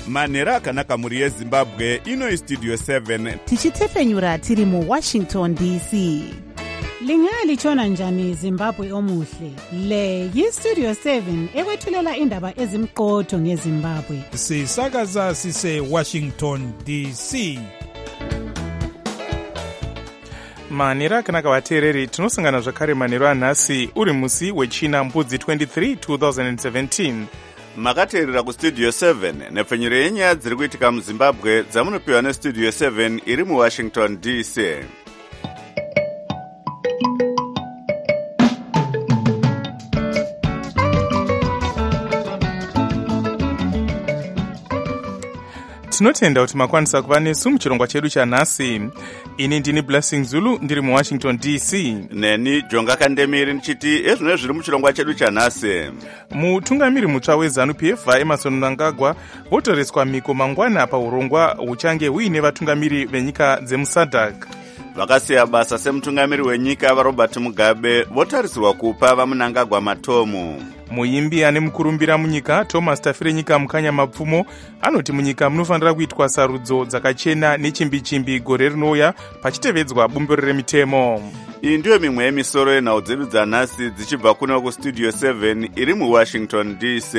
manhero akanaka mhuri yezimbabwe. Ino istudio 7 tichitefenyura tiri muwashington dc. Lingalitshona njani Zimbabwe omuhle? Le yistudio 7 ekwethulela indaba ezimqotho ngeZimbabwe. Sisakaza sise Washington DC. Manhero akanaka vateereri, tinosangana zvakare manhero anhasi uri musi wechina mbudzi 23 2017. makateerera kustudio 7 nepfenyuro yenyaya dziri kuitika muzimbabwe dzamunopiwa nestudio 7 iri muwashington dc. Tinotenda kuti makwanisa kuva nesu muchirongwa chedu chanhasi. Ini ndini Blessing Zulu ndiri muWashington DC. Neni Jonga Kandemiri ndichiti ezvino zviri muchirongwa chedu chanhasi. Mutungamiri mutsva weZANU-PF vaEmmerson Mnangagwa votoreswa miko mangwana paurongwa huchange huine vatungamiri venyika dzemuSADC. Vakasiya basa semutungamiri wenyika vaRobert Mugabe votarisirwa kupa vaMnangagwa matomu. Muimbi ane mukurumbira munyika Thomas Tafirenyika Mukanya Mapfumo anoti munyika munofanira kuitwa sarudzo dzakachena nechimbi-chimbi gore rinouya pachitevedzwa bumbiro remitemo. Iyi ndiyo mimwe yemisoro yenhau dzedu dzanhasi dzichibva kuno kustudio 7 iri muWashington DC.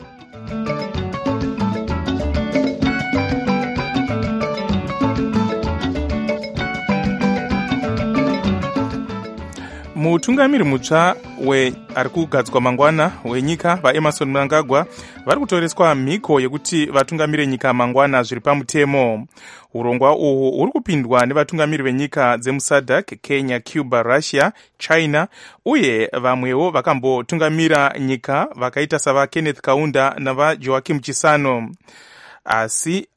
Mutungamiri mutsva ari kugadzwa mangwana wenyika vaEmmerson Mnangagwa vari kutoreswa mhiko yekuti vatungamire nyika mangwana zviri pamutemo. Urongwa uhu uri kupindwa nevatungamiri venyika dzemuSADC, Kenya, Cuba, Russia, China uye vamwewo vakambotungamira nyika vakaita sava Kenneth Kaunda navaJoakim Chisano. Asi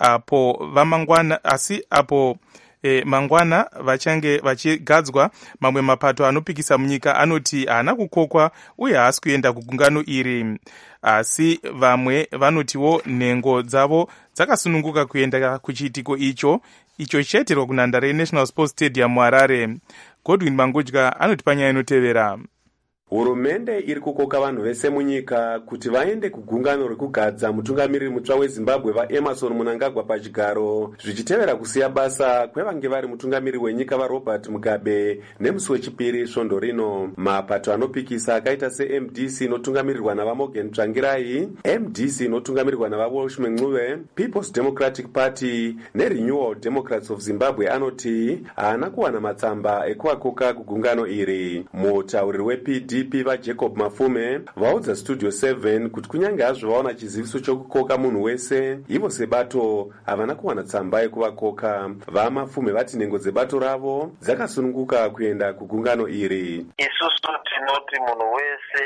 apo mangwana vachange vachigadzwa, mamwe mapato anopikisa munyika anoti haana kukokwa uye haasi kuenda kugungano iri. Asi vamwe vanotiwo nhengo dzavo dzakasununguka kuenda kuchiitiko icho chichaitirwa kunhandare yeNational Sports Stadium muHarare. Godwin Mangudya anoti panyaya inotevera. Hurumende iri kukoka vanhu vese munyika kuti vaende kugungano rekugadza mutungamiriri mutsva weZimbabwe vaEmmerson Mnangagwa pachigaro, zvichitevera kusiya basa kwevange vari mutungamiriri wenyika vaRobert Mugabe nemusi wechipiri svondo rino. Mapato anopikisa akaita seMDC inotungamirirwa navaMorgan Tsvangirai, MDC inotungamirirwa navaWalsh Mncube, People's Democratic Party neRenewal Democrats of Zimbabwe anoti haana kuwana matsamba ekuvakoka kugungano iri. Mutauriri wePD vaJacob Mafume vaudza studio 7 kuti kunyange hazvo vaona chiziviso chokukoka munhu wese, ivo sebato havana kuwana tsamba yekuvakoka. VaMafume vati nhengo dzebato ravo dzakasununguka kuenda kugungano iri. Isusu tinoti munhu wese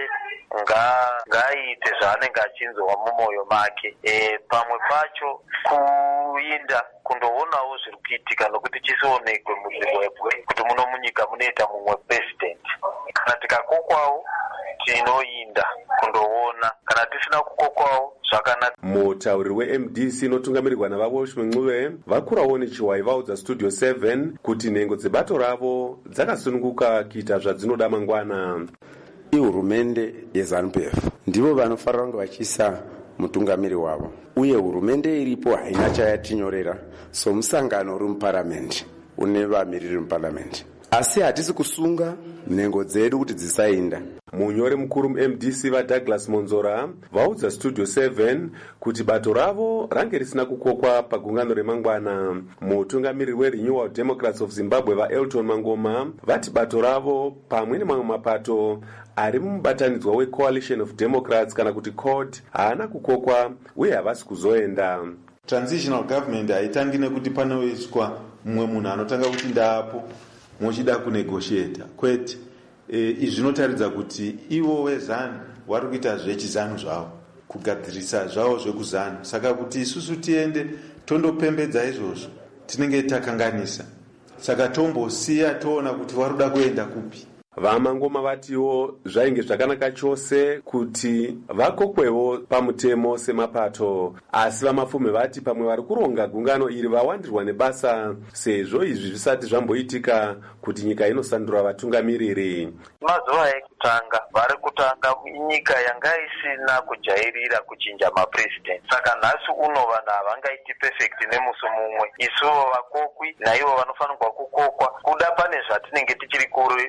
ngaaite zvaanenge achinzwa mumwoyo make. Pamwe pacho kuinda kundoonawo zviri kuitika nokuti chisionekwe muZimbabwe kuti muno munyika munoita mumwe president. Kana tikakokwawo tinoinda kundoona, kana tisina kukokwawo zvakanaka. Mutauriri weMDC inotungamirirwa navaWalsh Mncube vakurawo nechiwai vaudza studio 7 kuti nhengo dzebato ravo dzakasununguka kuita zvadzinoda mangwana. Hurumende yeZANU-PF ndivo vanofanira kunge vachiisa mutungamiri wavo, uye hurumende iripo haina chayatinyorera somusangano uri muparamendi une vamiriri muparamendi, asi hatisi kusunga nhengo dzedu kuti dzisainda. Munyori mukuru muMDC vaDouglas Monzora vaudza studio 7 kuti bato ravo range risina kukokwa pagungano remangwana. Mutungamiriri weRenewal Democrats of Zimbabwe vaElton Mangoma vati bato ravo pamwe nemamwe mapato ari mumubatanidzwa weCoalition of Democrats kana kuti CORD haana kukokwa uye havasi kuzoenda. Transitional government haitangi nekuti panoiswa mumwe munhu anotanga kuti ndaapo mochida kunegotiata, kwete. Izvi zvinotaridza kuti ivo weZANU vari kuita zvechizanu zvavo, kugadzirisa zvavo zvekuzanu. Saka kuti isusu tiende tondopembedza izvozvo tinenge takanganisa. Saka tombosiya toona kuti vari kuda kuenda kupi. vamangoma vatiwo zvainge zvakanaka chose kuti vakokwewo pamutemo semapato, asi vamapfumi vati pamwe vari kuronga gungano iri vawandirwa nebasa sezvo izvi zvisati zvamboitika kuti nyika inosandura vatungamiriri. Mazuva ekutanga vari kutanga nyika yanga isina kujairira kuchinja mapresident, saka nhasi uno vanhu havangaiti perfect nemusi mumwe. Isuvo vakokwi naivo vanofanirwa kukokwa, kuda pane zvatinenge tichiri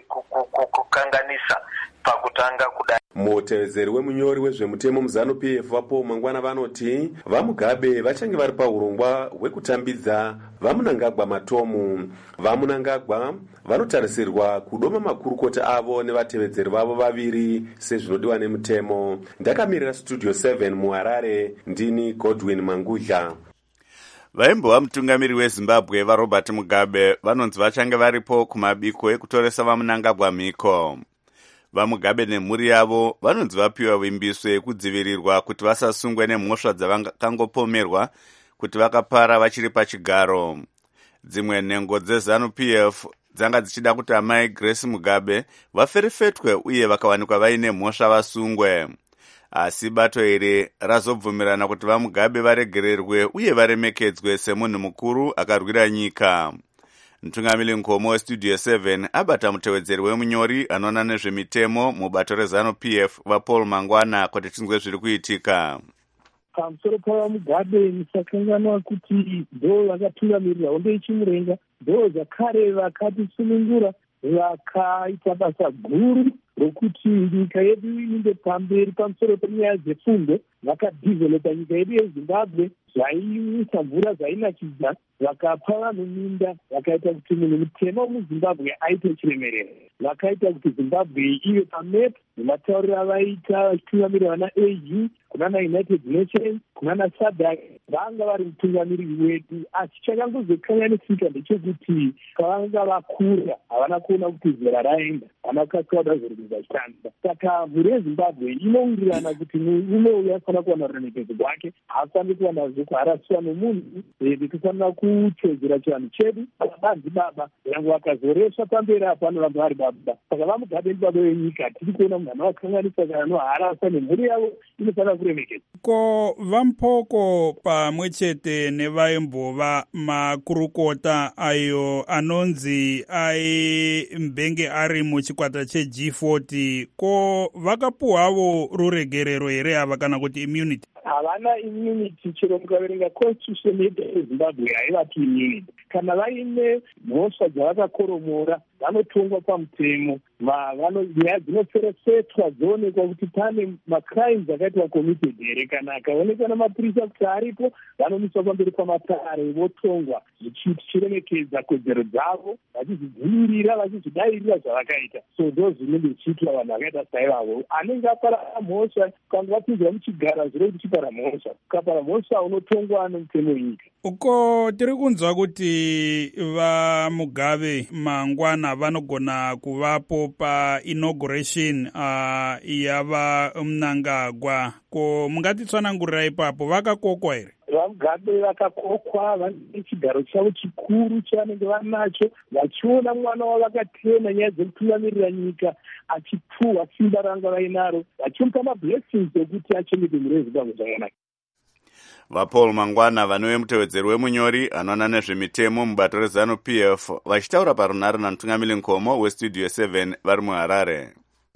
kukanganisa pakutanga kudai. Mutevedzeri wemunyori wezvemutemo muZANU-PF vaPaul Mangwana vanoti vaMugabe vachange vari paurongwa hwekutambidza vaMunangagwa matomu. VaMunangagwa vanotarisirwa kudoma makurukota avo nevatevedzeri vavo vaviri sezvinodiwa nemutemo. Ndakamirira Studio 7 muHarare, ndini Godwin Mangudla. Vaimbova mutungamiri weZimbabwe vaRobert Mugabe vanonzi vachange varipo kumabiko ekutoresa vaMunangagwa mhiko. VaMugabe nemhuri yavo vanonzi vapiwa vimbiso yekudzivirirwa kuti vasasungwe nemhosva dzavangangopomerwa kuti vakapara vachiri pachigaro. Dzimwe nhengo dzeZANU-PF dzanga dzichida kuti amai Grace Mugabe vaferefetwe uye vakawanikwa vaine mhosva vasungwe. Asi bato iri razobvumirana kuti vaMugabe varegererwe uye varemekedzwe semunhu mukuru akarwira nyika. Mutungamiri Nkomo weStudio 7 abata mutevedzeri wemunyori anoona nezvemitemo mubato reZANU-PF vaPaul Mangwana kuti tinzwe zviri kuitika. Pamusoro pavaMugabe musakanganwa kuti ndo vakatungamirira hondo yechimurenga, ndo zvakare vakatisunungura, vakaita basa guru rokuti nyika yedu inde pamberi pamusoro penyaya dzefundo, vakadhivhelopa nyika yedu yeZimbabwe zvaimwisa mvura zvainakidza, vakapa vanhu minda, vakaita kuti munhu mutema muZimbabwe aite chiremerero, vakaita kuti Zimbabwe ive pamepo nematauriro avaita vachitungamirira vana AU kunana United Nations kunana SADC, vanga vari mutungamiriri wedu. Asi chakangozokanganisika ndechekuti pavanga vakura havana kuona kuti zera raenda, vana kakauda zvorikuza chitanda. Saka mhuri yeZimbabwe inowirirana kuti murume uyu afanira kuwana ruremekedzo rwake, haafaniri kuwana zvekuharasiwa nomunhu, nekufanira kuteedzera chivanhu chedu. Vanzi baba yangu vakazoreswa pamberi apo anoramba vari baba. Saka vaMugabe baba wenyika, tiri kuona munhu anovakanganisa kana anoharasa nemhuri yavo inofanira kuremekedzwa. Ko vaMpoko pamwe chete nevaimbova makurukota ayo anonzi aimbenge ari muchikwata cheG40, ko vakapuhwavo ruregerero here ava kana kuti immunity? Havana immunity, chero mukaverenga constitution yedu yeZimbabwe haivati immunity. Kana vaine mhosva dzavakakoromora vanotongwa pamutemo, nyaya dzinoferefetwa dzoonekwa kuti pane macrimes akaitwa committed here. Kana akaonekwa namapurisa kuti aripo, vanomiswa pamberi pamatare votongwa, zvichiremekedza kodzero dzavo, vachizvidzivirira, vachizvidairira zvavakaita. So ndo zvinenge zvichiitwa vanhu vakaita saivavo. Anenge apara mhosva kana vapinzwa muchigara zviro kuchipara mhosva, ukapara mhosva unotongwa nomutemo wenyika. Uko tiri kunzwa kuti vaMugabe Mangwana vanogona kuvapo pa-inauguration yava Mnangagwa. Ko mungatitsanangurira ipapo, vakakokwa here? VaMugabe vakakokwa, vane chigaro chavo chikuru chavanenge vanacho, vachiona mwana wavakatema nyaya dzekutungamirira nyika achipuhwa simba ranga vainaro, vachimupa mablessings ekuti achengete mhuri yeZimbabwe zvakanaka. VaPaul Mangwana vanove mutevedzeri wemunyori anoona nezvemitemo mubato reZANU-PF vachitaura parunhare namutungamiri Nkomo weStudio 7 vari muHarare.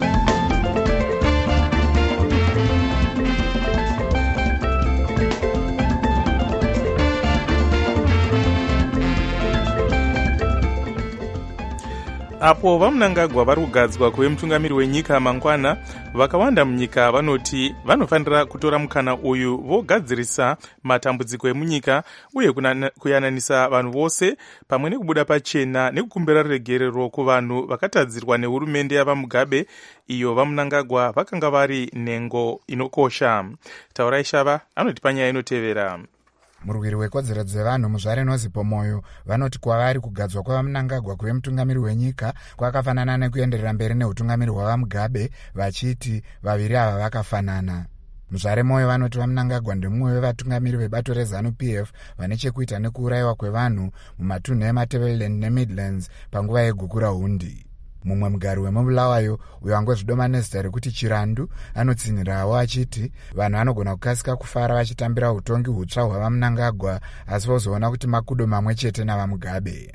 Apo vaMunangagwa vari kugadzwa kuve mutungamiri wenyika mangwana, vakawanda munyika vanoti vanofanira kutora mukana uyu vogadzirisa matambudziko emunyika uye kuyananisa vanhu vose pamwe nekubuda pachena nekukumbira ruregerero kuvanhu vakatadzirwa nehurumende yavaMugabe iyo vaMunangagwa vakanga vari nhengo inokosha. Taurai Shava anoti panyaya inotevera. Murwiri wekodzero dzevanhu muzvare Nozipo Moyo vanoti kwavari kugadzwa kwavaMunangagwa kuve mutungamiri wenyika kwakafanana nekuenderera mberi neutungamiri hwavaMugabe, vachiti vaviri ava vakafanana. Muzvare Moyo vanoti vaMunangagwa ndemumwe wevatungamiri vebato reZANU-PF vane chekuita nekuurayiwa kwevanhu mumatunhu eMatebeleland neMidlands panguva yegukura hundi. mumwe mugari wemubulawayo uyo angozvidoma nezita rekuti Chirandu anotsinhirawo achiti vanhu vanogona kukasika kufara vachitambira utongi hutsva hwavamunangagwa asi vozoona kuti makudo mamwe chete navamugabe.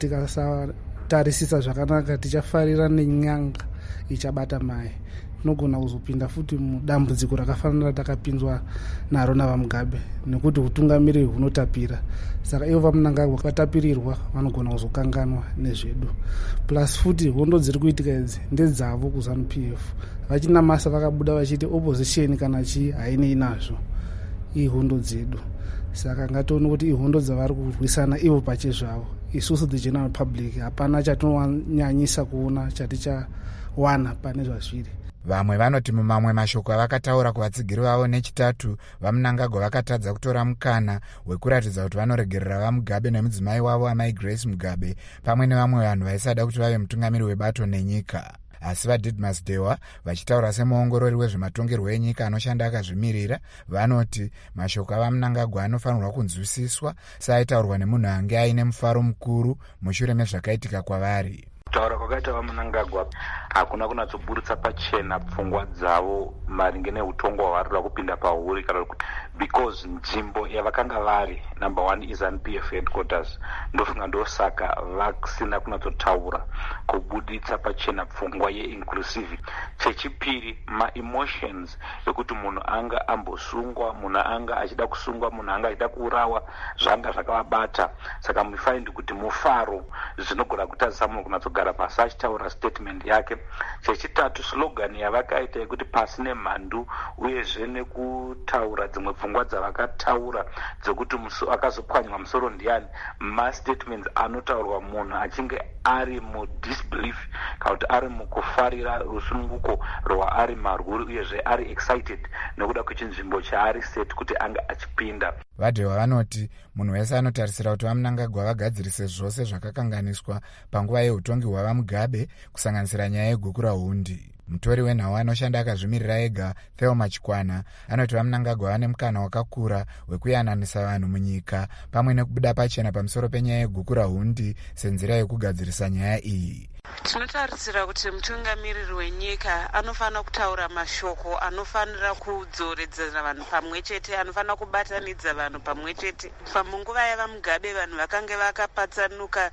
Tikasatarisisa zvakanaka tichafarira nenyanga ichabata mai tinogona kuzopinda futi mudambudziko rakafanana takapinzwa naro navamugabe nekuti utungamiriri hunotapira. Saka ivo vamunangagwa vatapirirwa vanogona kuzokanganwa nezvedu. Plus futi hondo dziri kuitika idzi ndedzavo kuZANU-PF. Vachinamasa vakabuda vachiti opposition kana chii hainei nazvo ihondo dzedu. Saka ngatione kuti ihondo dzavari kurwisana ivo pachezvavo. Isusu the general public hapana chatinonyanyisa kuona chatichawana pane zvazviri. Vamwe vanoti mumamwe mashoko avakataura kuvatsigiri vavo nechitatu vamunangagwa vakatadza kutora mukana wekuratidza kuti vanoregerera vamugabe nemudzimai wavo amai Grace Mugabe pamwe nevamwe vanhu vaisada kuti vave mutungamiri webato nenyika. Asi vaDidmus Dewa vachitaura semuongorori wezvematongerwo enyika anoshanda akazvimirira vanoti mashoko avamunangagwa anofanirwa kunzwisiswa saaitaurwa nemunhu ange aine mufaro mukuru mushure mezvakaitika kwavari. Kutaura kwakaita vamunangagwa hakuna kunatsoburutsa pachena pfungwa dzavo maringe neutongo hwavarikuda kupinda pahuri kana kuti because nzvimbo yavakanga vari number 1 is ZANU-PF headquarters ndofunga ndosaka vasina kunatsotaura kubuditsa pachena pfungwa yeinclusive. Chechipiri ma-emotions ekuti munhu anga ambosungwa, munhu anga achida kusungwa, munhu anga achida kuurawa zvanga zvakavabata. Saka mufind kuti mufaro zvinogona kutadzisa munhu kunatsogara pasi achitaura statement yake. Chechitatu slogan yavakaita yekuti pasi nemhandu uyezve nekutaura dzimwe pfungwa dzavakataura dzekuti akazopwanywa musoro ndiani. Ma-statements anotaurwa munhu achinge ari mudisbelief kana kuti ari mukufarira rusununguko rwaari marwuri uyezve ari excited nekuda kwechinzvimbo chaari set kuti anga achipinda. Vadhewa vanoti munhu wese anotarisira kuti vamunangagwa vagadzirise zvose zvakakanganiswa panguva yeutongi hwavamugabe kusanganisira nyaya yegukura hundi. Mutori wenhau anoshanda akazvimirira ega Thelma Chikwana anoti vamunangagwa vane mukana wakakura wekuyananisa vanhu munyika pamwe nekubuda pachena pamusoro penyaya yegukura hundi senzira yekugadzirisa nyaya iyi. Tinotarisira kuti mutungamiriri wenyika anofanira kutaura mashoko anofanira kudzoredzera vanhu pamwe chete, anofanira kubatanidza vanhu pamwe chete. Pamunguva yavamugabe vanhu vakanga vakapatsanuka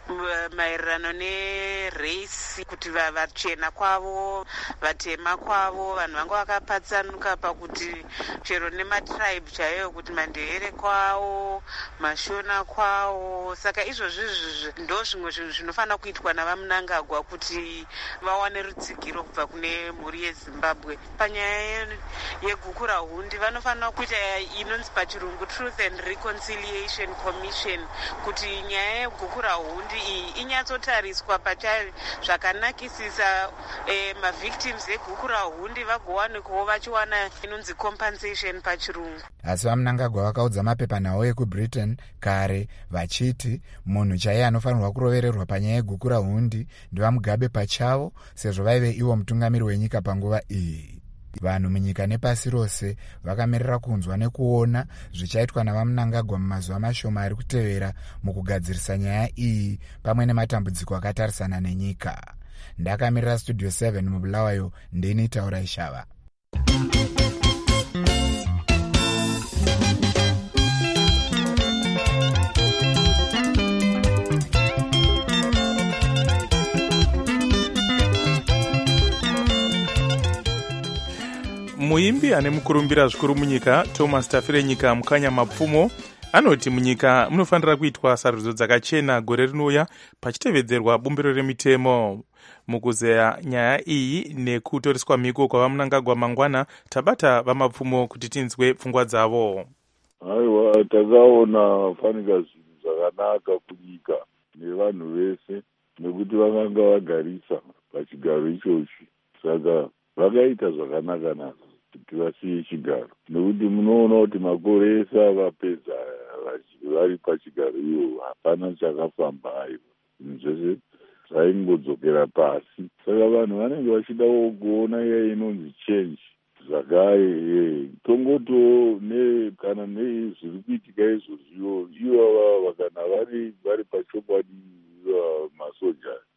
maererano nerace, kuti vachena kwavo vatema kwavo, vanhu vanga vakapatsanuka pakuti chero nematribe chaiyo kuti mandeere kwavo mashona kwavo. Saka izvozvi ndo zvimwe zvinhu zvinofanira kuitwa navamunangagwa kuti vawane rutsigiro kubva kune mhuri yeZimbabwe. Panyaya yegukura hundi vanofanira kuita inonzi pachirungu Truth and Reconciliation Commission, kuti nyaya yegukura hundi iyi inyatsotariswa pachayo zvakanakisisa. Mavictims egukura hundi vagowanikwawo vachiwana inonzi compensation pachirungu. Asi vamunangagwa vakaudza mapepanhau ekuBritain kare vachiti munhu chaiye anofanirwa kurovererwa panyaya yegukura hundi ndivamugabe pachavo sezvo vaive ivo mutungamiri wenyika panguva iyi. Vanhu munyika nepasi rose vakamirira kunzwa nekuona zvichaitwa navamunangagwa mumazuva mashoma ari kutevera mukugadzirisa nyaya iyi pamwe nematambudziko akatarisana nenyika. Ndakamirira Studio 7 mubulawayo ndini Taura Ishava. Muimbi ane mukurumbira zvikuru munyika Thomas Tafirenyika Mukanya Mapfumo anoti munyika munofanira kuitwa sarudzo dzakachena gore rinouya pachitevedzerwa bumbiro remitemo. Mukuzeya nyaya iyi nekutoreswa mhiko kwavamunangagwa mangwana tabata vamapfumo kuti tinzwe pfungwa dzavo. Aiwa, takaona fanika zvinhu zvakanaka kunyika nevanhu vese nekuti vakanga vagarisa pachigaro ichochi, saka vakaita zvakanaka nazvo kuti vasiye chigaro, nekuti munoona kuti makore ese avapedza vari pachigaro iyo hapana chakafamba. Aiwa, zvinhu zvese zvaingodzokera pasi. Saka vanhu vanenge vachidawo kuona iya inonzi change zvakare. Tongoto kana nezviri kuitika izvozviwo, ivo kana vari pachokwadi masoja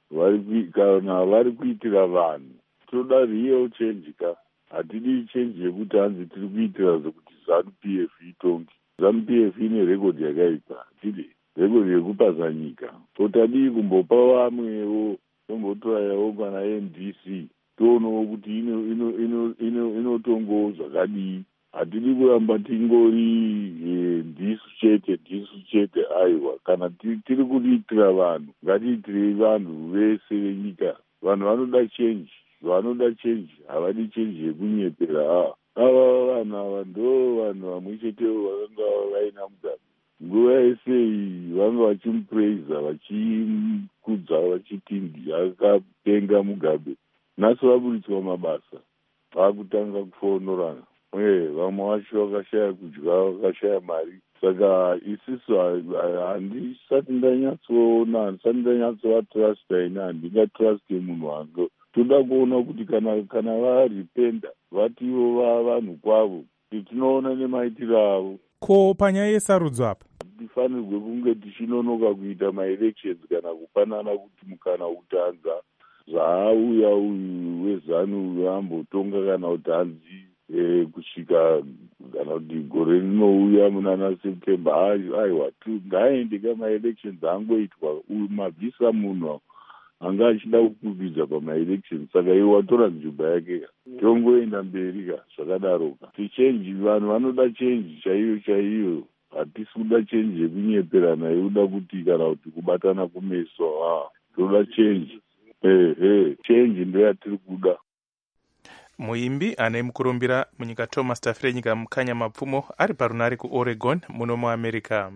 kana vari kuitira vanhu. Toda real change ka, hatidi change yekuti hanzi tiri kuitira zvokuti ZANU-PF itongi. ZANU-PF ine rekodhi yakaipa, hatidi rekodhi yekupasa nyika. Totadii kumbopa vamwewo, tombotorayawo kana NDC, toonawo kuti inotongowo zvakadii. Hatidi kuramba tingori ndisu chete aiwa. Kana tiri kuitira vanhu, ngatiitirei vanhu vese venyika. Vanhu vanoda change, havadi change yekunyepera. Ava vanhu ava ndo vanhu vamwe chetewo vakanga vaina Mugabe. Nguva yese iyi vanga vachimupraiza, vachikudza, vachiti akapenga Mugabe. Nhasi vaburitswa mabasa, vakutanga kufonorana. Vamwe vacho vakashaya kudya, vakashaya mari. Saka isisu handisati ndanyatsovatrasta ine, handingatruste munhu wangu. Toda kuona kuti kana varipenda vativo vanhu kwavo, tinoona nemaitiro avo. Ko panyaya yesarudzo apa tifanirwe kunge tichinonoka kuita maelections kana kupanana kuti mukana utanza zvaauya uyu weZANU ambotonga kana kuti hanzi kusvika kana kuti gore rinouya munana September. Aiwa ngaaende kamaelections angoitwa mabvisa munhu anga achida kupupidza pamaelections. Saka iwe watora nzvimbo yake tongoenda mberi ka zvakadaroka. Tichange, vanhu vanoda change chaiyo. Hatisi kuda change yekunyeperana, yekuda kuti kana kuti kubatana kumeso. Toda change. Change ndo yatiri kuda. Muimbi ane mukurumbira munyika Thomas Tafire nyika mukanya mapfumo ari parunare kuOregon muno muAmerica.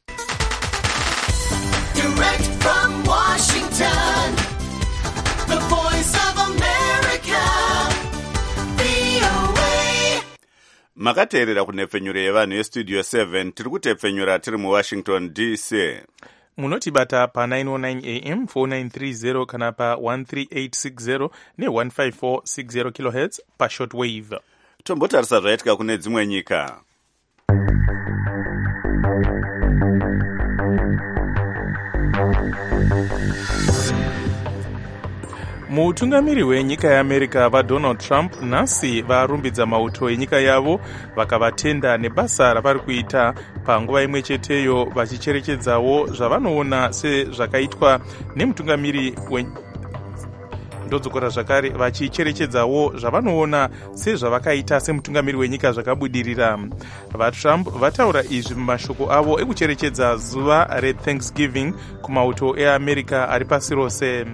Direct from Washington, the voice of America, VOA. Makateerera kunepfenyuro yevanhu yestudio 7 tiri kutepfenyura tiri muWashington DC. Munotibata pa 909 AM 4930 kana pa 13860 ne 15460 kHz pa shortwave. Tombotarisa zvaitika kune dzimwe nyika. Mutungamiri wenyika yeAmerica vaDonald Trump nhasi varumbidza mauto enyika yavo vakavatenda nebasa ravari kuita panguva imwe cheteyo vachicherechedzawo zvavanoona sezvakaitwa nemutungamiri ndodzokora zvakare vachicherechedzawo zvavanoona sezvavakaita semutungamiri wenyika zvakabudirira. VaTrump vataura izvi mumashoko avo ekucherechedza zuva reThanksgiving kumauto eAmerica ari pasi rose.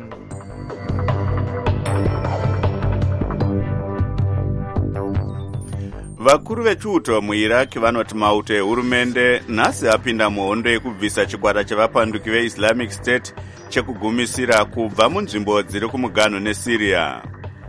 Vakuru vechiuto muIraq vanoti mauto ehurumende nhasi apinda muhondo yekubvisa chikwata chevapanduki veIslamic State chekugumisira kubva munzvimbo dziri kumuganhu neSyria.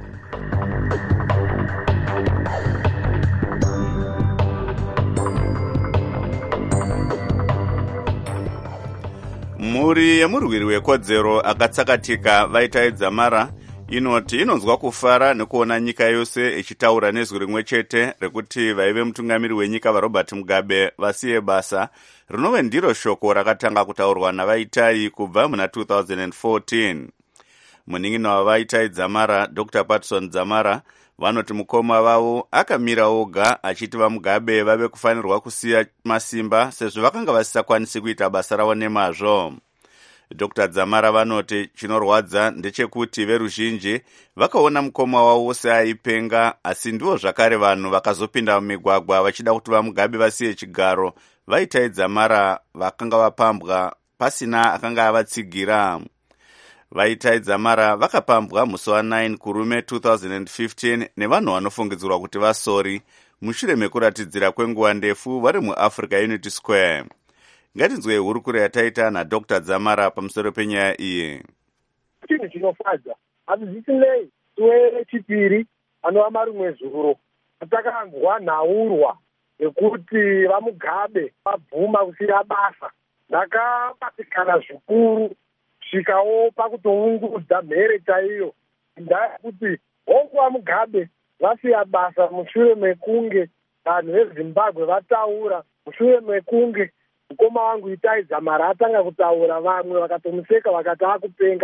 Mhuri yemurwiri wekodzero akatsakatika vaitaidza mara inoti inonzwa kufara nekuona nyika yose ichitaura nezwi rimwe chete rekuti vaive mutungamiri wenyika vaRobert Mugabe vasiye basa, rinove ndiro shoko rakatanga kutaurwa navaitai kubva muna 2014. Munin'ina wavaitai Dzamara, Dr. Patson Dzamara, vanoti mukoma vavo akamira oga achiti vaMugabe vave kufanirwa kusiya masimba sezvo vakanga vasisakwanisi kuita basa ravo nemazvo. Dr. Dzamara vanoti chinorwadza ndechekuti veruzhinji vakaona mukoma wavo seaipenga, asi ndivo zvakare vanhu vakazopinda mumigwagwa vachida kuti vaMugabe vasiye chigaro vaitai Dzamara vakanga vapambwa pasina akanga avatsigira. Vaitai Dzamara vakapambwa musi wa9 kurume 2015 nevanhu vanofungidzirwa kuti vasori mushure mekuratidzira kwenguva ndefu vari muAfrica Unity Square. Ngatinzwe hurukuro yataita naDr. Dzamara pamusoro penyaya iyi. Chinhu chinofadza hazvisinei suwe chipiri anova marimwe zuro atakanzwa nhaurwa yekuti vaMugabe vabvuma kusiya basa. Ndakabatikana zvikuru svikawo pakutoungudza mhere chaiyo ndaa yekuti hongu vaMugabe vasiya basa mushure mekunge vanhu veZimbabwe vataura, mushure mekunge mukoma wangu Itai Dzamara atanga kutaura, vamwe vakatomuseka vakati akupenga.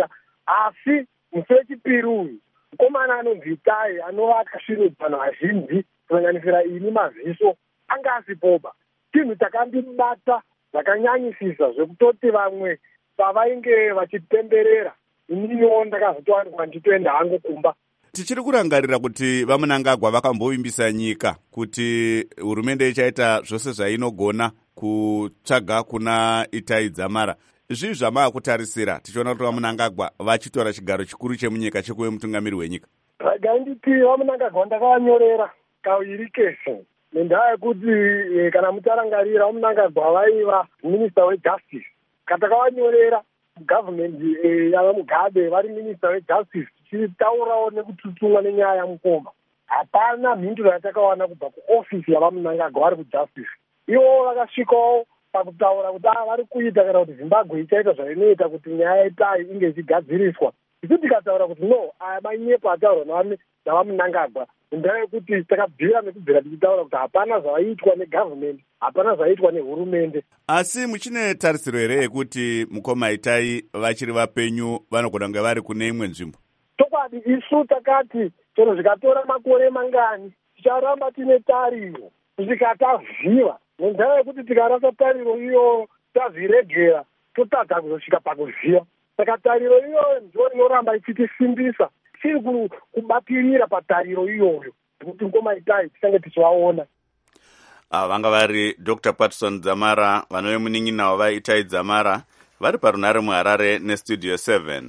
asi musi wechipiri uyu mukomana anonzi Itai anova akasvinudza vanhu vazhinji kusanganisira ini Maziso anga asipoba. Chinhu chakandibata zvakanyanyisisa zvekutoti vamwe pavainge vachipemberera ininiwo ndakazotowanikwa ndichitoenda hangu kumba. Tichiri kurangarira kuti vaMunangagwa vakambovimbisa nyika kuti hurumende ichaita zvose zvainogona kutsvaga kuna Itai Dzamara. Izvi zvamaakutarisira tichiona kuti vaMunangagwa vachitora chigaro chikuru chemunyika chekuve mutungamiri wenyika. Ganditi vaMunangagwa ndakavanyorera kaviri kese nendaa yekuti kana mucharangarira vaMunangagwa vaiva minista wejustice. Katakavanyorera gavhumendi yavaMugabe vari minista wejustice tichitaurawo nekututumwa nenyaya yamukoma. Hapana mhinduro yatakawana kubva kuofisi yavaMunangagwa vari kujustice. Ivo vakasvikawo pakutaura kuti vari kuita kana kuti Zimbabwe ichaita zvainoita kuti nyaya yetai inge ichigadziriswa. Isu tikataura kuti no, aya manyepo ataurwa navaMunangagwa ndaa yekuti takabvira nekubvira tichitaura kuti hapana zvaiitwa negavhumendi, hapana zvaiitwa nehurumende. Asi muchine tarisiro here yekuti mukoma Itai vachiri vapenyu vanogona kunge vari kune imwe nzvimbo? Chokwadi isu takati chero zvikatora makore mangani ticharamba tine tariro kusvika tavhiwa, nendaa yekuti tikarasa tariro iyo tazviregera totadza kuzosvika pakuvhiwa. Saka tariro iyoyo ndiyo inoramba ichitisimbisa tiri kubatirira patariro iyoyo kuti mukoma Itai tichange tichivaona. Vanga vari Dr. Patson Dzamara vanove munin'ina wavaItai Dzamara vari parunare muHarare nestudio 7.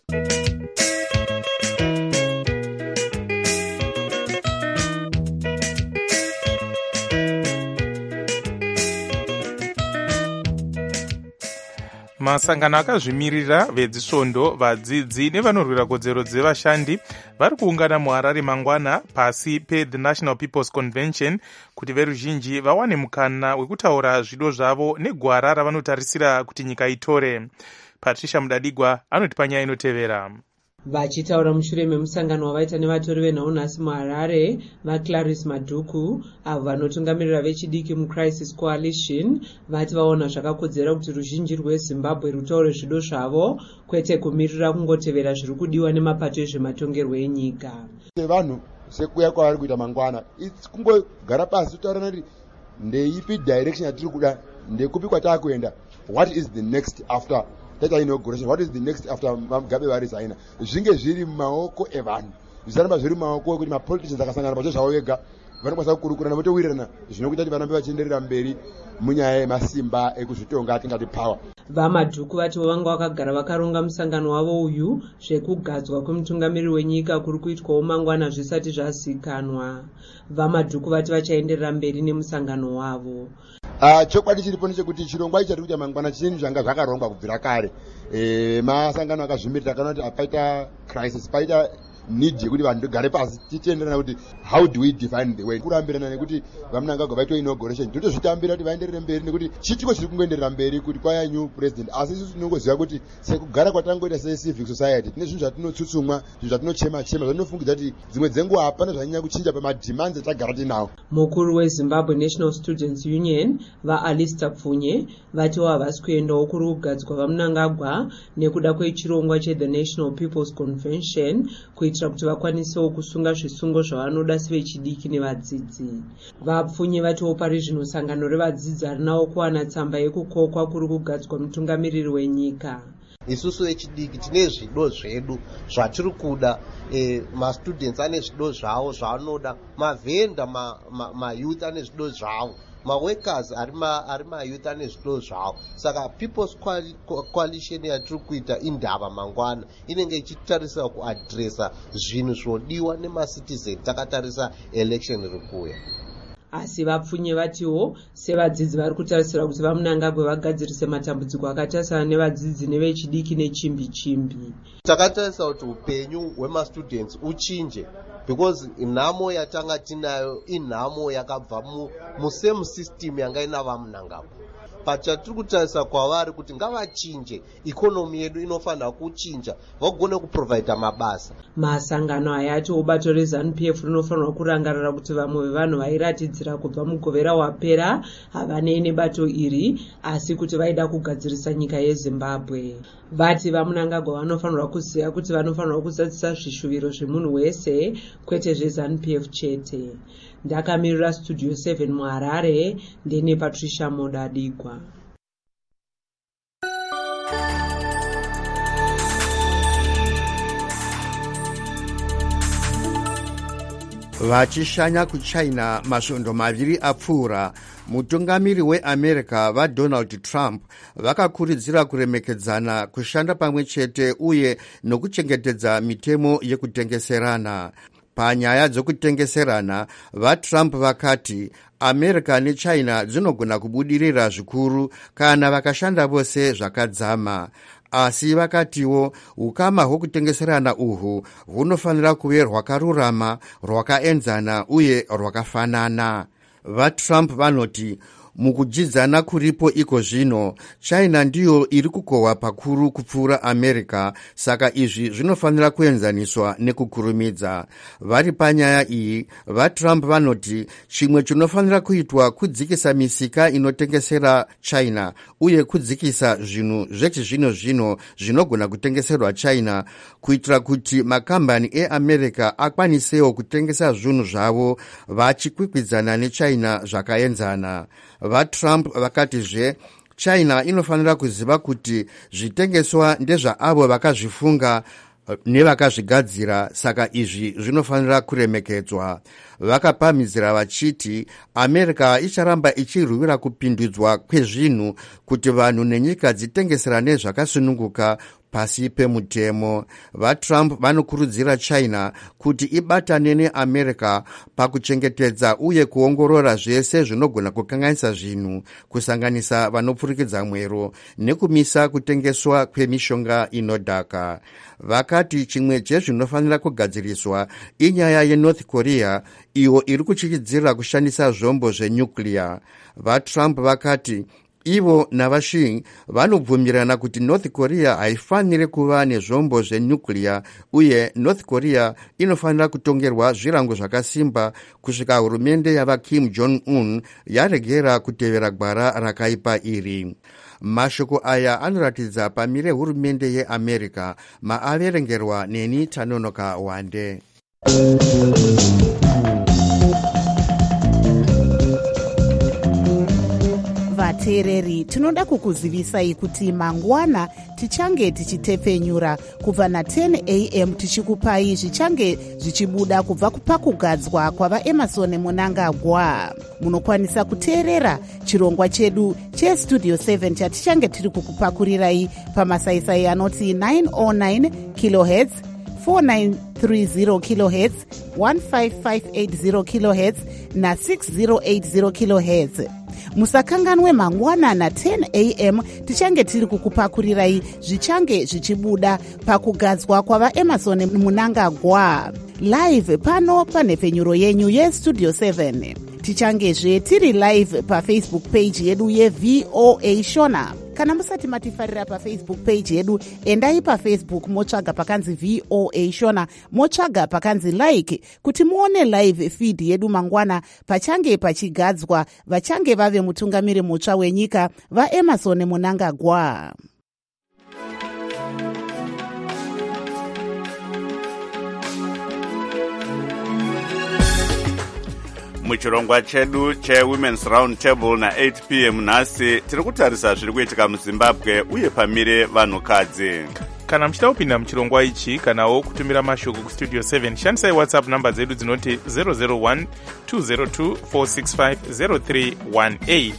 Masangano akazvimirira vedzisvondo, vadzidzi nevanorwira kodzero dzevashandi vari kuungana muHarare mangwana pasi peThe National People's Convention kuti veruzhinji vawane mukana wekutaura zvido zvavo negwara ravanotarisira kuti nyika itore. Patricia Mudadigwa anotipa nyaya inotevera. Vachitaura mushure memusangano wavaita nevatori venhau nhasi muHarare, vaClarice Madhuku avo vanotungamirira vechidiki muCrisis Coalition vati vaona zvakakodzera kuti ruzhinji rweZimbabwe rutaure zvido zvavo kwete kumirira kungotevera zviri kudiwa nemapato ezvematongerwo enyika. Vanhu sekuya kwavari kuita mangwana kungogara pasi totaurana kuti ndeipi direction yatiri kuda, ndekupi kwataakuenda, what is the next after that inauguration, what is the next after Mugabe varesigna. Zvinge zviri mumaoko evanhu, zvisaramba zviri mumaoko ekuti mapoliticians akasangana pacho zvavo vega vanokwanisa kukurukurana votowirirana zvinokuita kuti varambe vachienderera mberi munyaya yemasimba ekuzvitonga atingati power. VaMadhuku vatiwo vanga vakagara vakaronga musangano wavo uyu zvekugadzwa kwemutungamiri wenyika kuri kuitwawo mangwana zvisati zvazikanwa. VaMadhuku vati vachaenderera mberi nemusangano wavo. Chokwadi chiripo ndechekuti chirongwa ichi chiri kuita mangwana chinhu zvanga zvakarongwa kubvira kare. Masangano akazvimirira kana kuti apaita crisis, paita need yekuti vanhu togare pasi tichienderana kuti how do we define the way. Kurambirana nekuti vaMunangagwa vaitwa inauguration totozvitambira kuti vaenderere mberi nekuti chitiko chiri kungoenderera mberi kuti kwaya new president. Asi isusu tinongoziva kuti sekugara kwatangoita secivil society tine zvinhu zvatinotsutsumwa, zvinhu zvatinochema zvatinofungidza kuti dzimwe dzenguva hapana zvanyanya kuchinja pamademands atagara tinawo. Mukuru weZimbabwe National Students Union vaAlistair Pfunye vatiwo havasi kuendawo kuri kugadzwa vaMunangagwa nekuda kwechirongwa cheThe National People's Convention kuitira kuti vakwanisewo kusunga zvisungo zvavanoda sevechidiki nevadzidzi. VaPfunye vatiwo pari zvino sangano revadzidzi harinawo kuwana tsamba yekukokwa kuri kugadzwa mutungamiriri wenyika. Isusu vechidiki tine zvido zvedu zvatiri kuda, mastudents ane zvido zvavo zvavanoda, mavhenda mayouth ane zvido zvavo, maworkers ari mayouth ane zvido zvavo. Saka People's Coalition yatiri kuita indava mangwana inenge ichitarisa kuadresa zvinhu zvinodiwa nemacitizen takatarisa election iri kuuya. Asi vaPfunye vatiwo sevadzidzi vari kutarisira kuti vaMunangagwa vagadzirise matambudziko akatarisana nevadzidzi nevechidiki nechimbi. Takatarisa kuti upenyu hwemastudents uchinje, because nhamo yatanga tinayo inhamo yakabva musame system yanga ina vaMunangagwa. but chatiri kutarisa kwavari kuti ngavachinje ikonomi yedu inofanira kuchinja vagone kuprovhaidha mabasa. masangano aya ati bato reZANU-PF rinofanirwa kurangarira kuti vamwe vevanhu vairatidzira kubva mugovera wapera havanei nebato iri asi kuti vaida kugadzirisa nyika yeZimbabwe. Vati vaMnangagwa vanofanirwa kuziva kuti vanofanirwa kuzadzisa zvishuviro zvemunhu wese kwete zveZANU-PF chete. Ndakamirira Studio 7 muHarare ndine Patricia Modadigwa. Vachishanya kuChina masvondo maviri apfuura, mutungamiri weAmerica vaDonald Trump vakakurudzira kuremekedzana, kushanda pamwe chete uye nokuchengetedza mitemo yekutengeserana. Panyaya dzokutengeserana, vaTrump vakati America neChina dzinogona kubudirira zvikuru kana vakashanda vose zvakadzama. Asi vakatiwo ukama hwokutengeserana uhwu hunofanira kuve rwakarurama, rwakaenzana uye rwakafanana. VaTrump vanoti mukujidzana kuripo iko zvino, China ndiyo iri kukohwa pakuru kupfuura America, saka izvi zvinofanira kuenzaniswa nekukurumidza. Vari panyaya iyi, vaTrump vanoti chimwe chinofanira kuitwa kudzikisa misika inotengesera China uye kudzikisa zvinhu zvechizvino-zvino zvinogona kutengeserwa China, kuitira kuti makambani eAmerica akwanisewo kutengesa zvinhu zvavo vachikwikwidzana neChina zvakaenzana. VaTrump vakatizve China inofanira kuziva kuti zvitengeswa ndezvaavo vakazvifunga nevakazvigadzira, saka izvi zvinofanira kuremekedzwa. Vakapamhidzira vachiti America icharamba ichirwira kupindudzwa kwezvinhu kuti vanhu nenyika dzitengeserane zvakasununguka pasi pemutemo. VaTrump vanokurudzira China kuti ibatane neAmerica pakuchengetedza uye kuongorora zvese zvinogona kukanganisa zvinhu, kusanganisa vanopfurikidza mwero nekumisa kutengeswa kwemishonga inodhaka. Vakati chimwe chezvinofanira kugadziriswa inyaya yeNorth Korea, iyo iri kuchichidzira kushandisa zvombo zvenyuclear. VaTrump vakati ivo navaShi vanobvumirana kuti North Korea haifaniri kuva nezvombo zvenyuclear uye North Korea inofanira kutongerwa zvirango zvakasimba kusvika hurumende yavaKim Jong-un yaregera kutevera gwara rakaipa iri. Mashoko aya anoratidza pamire hurumende yeAmerica, maaverengerwa neni Tanonoka Wande. Vateereri, tinoda kukuzivisai kuti mangwana tichange tichitepfenyura kubva na10 am tichikupai zvichange zvichibuda kubva pakugadzwa kwavaEmarson Mnangagwa. Munokwanisa kuteerera chirongwa chedu chestudio 7 chatichange tiri kukupakurirai pamasaisai anoti 909 kHz, 4930 kHz, 15580 kHz na 6080 kHz. Musakanganwe mangwana na10 am tichange tiri kukupakurirai zvichange zvichibuda pakugadzwa kwavaEmarson Mnangagwa live pano panhepfenyuro yenyu yestudio 7. Tichangezve tiri live paFacebook page yedu yeVOA Shona. Kana musati matifarira paFacebook page yedu, endai paFacebook motsvaga pakanzi VOA Shona, motsvaga pakanzi like kuti muone live feed yedu mangwana pachange pachigadzwa vachange vave mutungamiri mutsva wenyika vaEmarson Mnangagwa. Muchirongwa chedu cheWomen's Round Table na 8 p.m. nhasi tiri kutarisa zviri kuitika muZimbabwe uye pamire vanhukadzi. Kana muchida kupinda muchirongwa ichi kanawo kutumira mashoko kustudio 7, shandisai WhatsApp namba dzedu dzinoti 001 202 465 0318.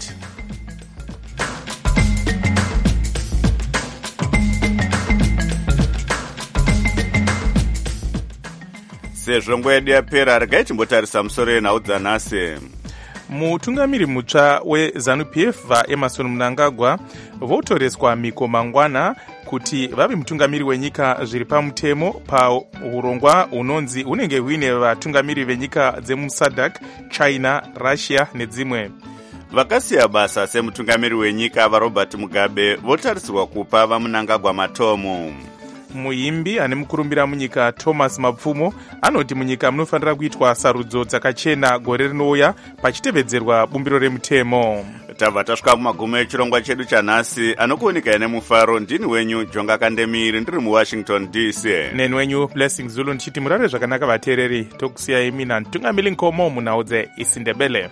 Sezvo nguva yedu yapera, regai timbotarisa musoro yenhau dzanhasi. Mutungamiri mutsva weZANU-PF vaEmarson Mnangagwa votoreswa miko mangwana kuti vave mutungamiri wenyika zviri pamutemo paurongwa hunonzi hunenge huine vatungamiri venyika dzemuSADC, China, Russia nedzimwe. vakasiya basa semutungamiri wenyika vaRobert Mugabe votarisirwa kupa vaMnangagwa matomu. muimbi ane mukurumbira munyika Thomas Mapfumo anoti munyika munofanira kuitwa sarudzo dzakachena gore rinouya pachitevedzerwa bumbiro remutemo. Tabva tasvika kumagumo echirongwa chedu chanhasi, anokuoneka nemufaro. Ndini wenyu Jonga Kandemiri, ndiri muWashington DC. Neni wenyu Blessing Zulu, ndichiti murare zvakanaka vateereri. Tokusiyai mina Ntungamiri Nkomo munhau dzeIsindebele.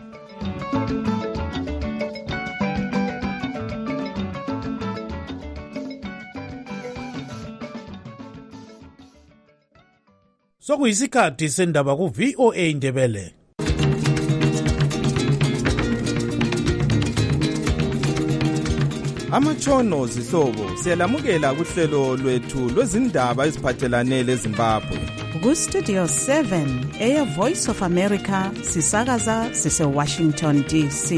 Sokuyisikhathi sendaba ku-VOA Ndebele. Amatshono zihlobo siyalamukela kuhlelo lwethu lwezindaba eziphathelane leZimbabwe. Ku-Studio 7 Air Voice of America sisakaza sise-Washington DC.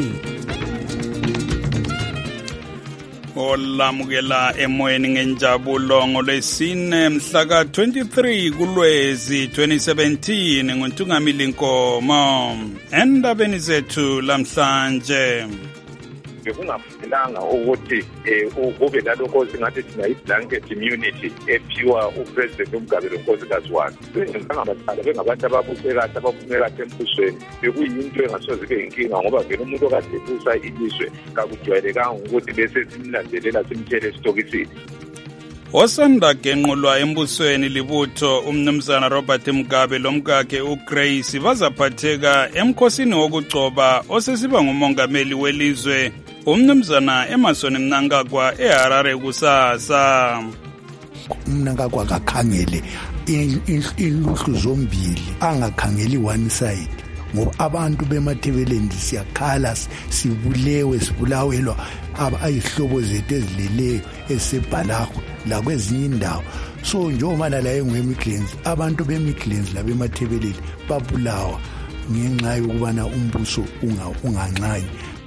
Olamukela emoyeni ngenjabulo ngolwesine mhla ka-23 kuLwezi 2017 nguNtungamiri Nkomo. Endabeni zethu lamhlanje, bekungafanelanga ukuthi kube lalokho singathi thina i-blanket immunity ephiwa upresident uMgabe lonkosikazi wakhe. Bengamadala bengabantu ababuse kahle abaphume kahle embusweni, bekuyinto engasoze ibe yinkinga ngoba vele umuntu okade ebusa ilizwe kakujwayelekanga ukuthi bese simlandelela simthele esitokisini. osanda genqulwa embusweni libutho umnumzana Robert Mugabe lomkakhe uGrace bazaphatheka emkhosini wokugcoba osesiba ngumongameli welizwe umnumzana Emmerson Mnangagwa eHarare kusasa. Mnangagwa akakhangele inhluhlu zombili, angakhangeli one side, ngoba abantu bemathebeleni siyakhala sibulawelwa ayihlobo zethu ezileleyo esebhalahwe la kwezinye indawo. So njengoba la engu-Midlands, abantu be-Midlands la bemathebeleni babulawa ngenxa yokubana umbuso unganxanyi.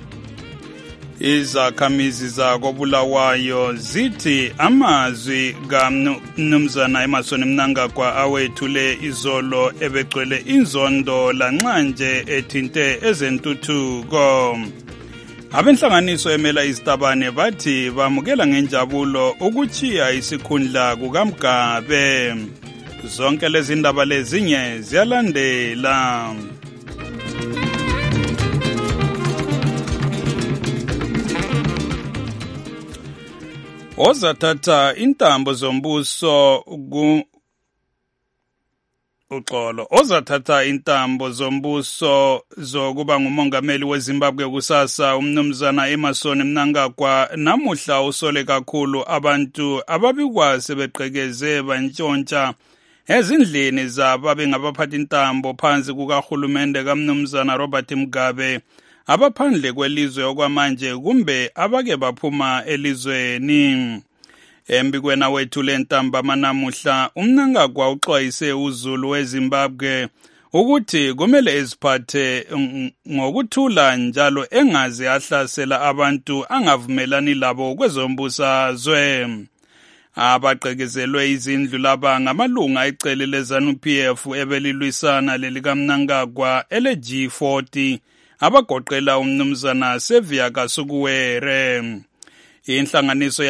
Izakhamizi zakobulawayo zithi amazwi kaMnumzana Emmerson Mnangagwa awethule izolo ebegcwele inzondo lanxa nje ethinte ezentuthuko. Abenhlanganiso emela izitabane bathi bamukela ngenjabulo ukuchiya isikhundla kukaMgabe. Zonke lezi ndaba lezinye ziyalandela. Ozathatha intambo zombuso ozathatha intambo zombuso zokuba ngumongameli weZimbabwe kusasa umnumzana Emmerson Mnangagwa namuhla usole kakhulu abantu ababikwa sebeqhekeze bantshontsha ezindlini zabo abengabaphatha intambo phansi kukahulumende kamnumzana Robert Mugabe abaphandle kwelizwe okwamanje kumbe abake baphuma elizweni. Embikweni wethu lentambama namuhla uMnangagwa uxwayise uZulu weZimbabwe ukuthi kumele eziphathe ngokuthula njalo engaze ahlasela abantu angavumelani labo kwezombusazwe. Abaqekezelwe izindlu laba ngamalunga ecele leZANU-PF ebelilwisana lelikaMnangagwa ele-G40 abagoqela umnumzana Sevia Kasukuwere. Inhlanganiso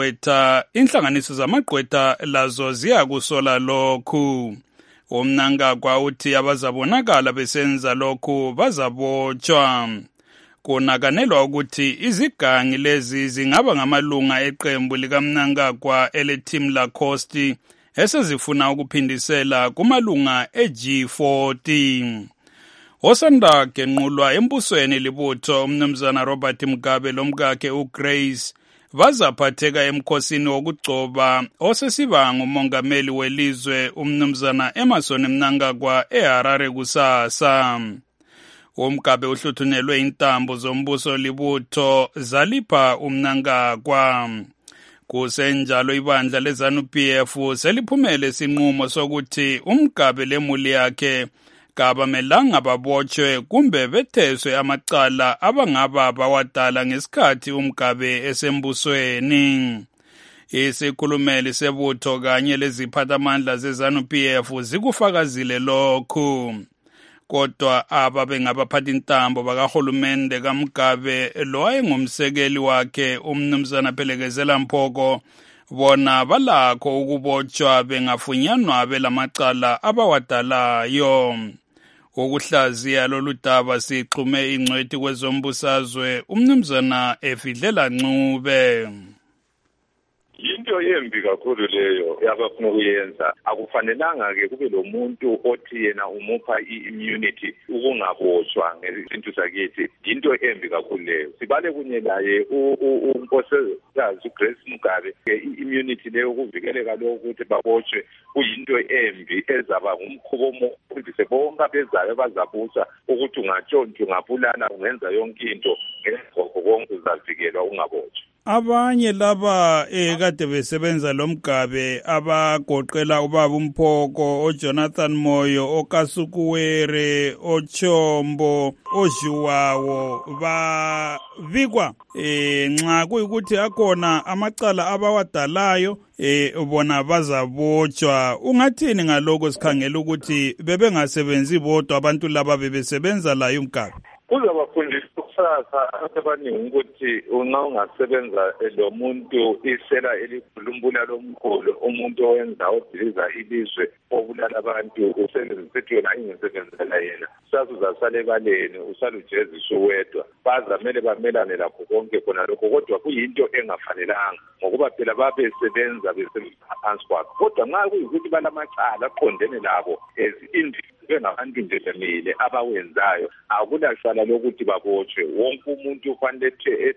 zamagqwetha lazo ziyakusola lokhu. uMnangagwa uthi abazabonakala besenza lokhu bazabotshwa. Kunakanelwa ukuthi izigangi lezi zingaba ngamalunga eqembu likaMnangagwa ele-Team Lacoste esezifuna ukuphindisela kumalunga e-G40. Osanda genqulwa embusweni libutho umnumzana Robert Mugabe lomkakhe uGrace bazaphatheka emkhosini wokugcoba osesiba ngumongameli welizwe umnumzana Emmerson Mnangagwa eHarare kusasa. uMgabe uhluthunelwe intambo zombuso libutho zalipha uMnangagwa. Kusenjalo ibandla leZANU-PF seliphumele isinqumo sokuthi uMgabe lemuli yakhe kabamelanga babotshwe kumbe betheswe amacala abangaba bawadala ngesikhathi uMgabe esembusweni. Isikhulumeli sebutho kanye leziphathamandla zeZANU-PF zikufakazile lokhu. kodwa ababengabaphathi intambo bakahulumende kaMugabe lo wayengumsekeli wakhe umnumzana Phelekezela Mphoko bona balakho ukubotshwa bengafunyanwa belamacala abawadalayo. Ukuhlaziya lolu daba sixhume ingcwethi kwezombusazwe umnumzana Efidlela Ncube. Into embi kakhulu leyo yabafuna ukuyenza. Akufanelanga ke kube lo muntu othi yena umupha i-immunity ukungabotshwa ngezinto zakithi. Into embi kakhulu leyo. Sibale kunye naye unkosikazi uGrace Mugabe i-immunity leyo ukuvikeleka lo ukuthi babotshwe kuyinto embi ezaba ngumkhubo omkhulu bonke abezayo bazabusa ukuthi ungatshontsha ungabulala ungenza yonke into ngengqondo konke uzavikelwa ungabotshwa. Abanye laba kade besebenza lo Mugabe abagoqela ubaba uMphoko, oJonathan Moyo, oKasukuwere, oChombo, oJuwawo babikwa nxa kuyikuthi akhona amacala abawadalayo bona bazabotshwa. Ungathini ngaloko sikhangela ukuthi bebengasebenzi bodwa abantu laba bebesebenza laye uMgabe? Uzabafundisa ukusasa abaningi ukuthi uma ungasebenza lo muntu isela elikhulumbula lomkhulu umuntu owenza odiliza ilizwe obulala abantu usebenzise yona ingisebenzela yena sathi uzasala ebaleni usalujeziswa wedwa bazamele bamelane lakho konke khona lokho kodwa kuyinto engafanelanga ngokuba phela babesebenza phansi kwakho kodwa nxa kuyikuthi balamacala aqondene labo bengabantu nje bemile abawenzayo akulacala lokuthi babotshwe. Wonke umuntu kufanele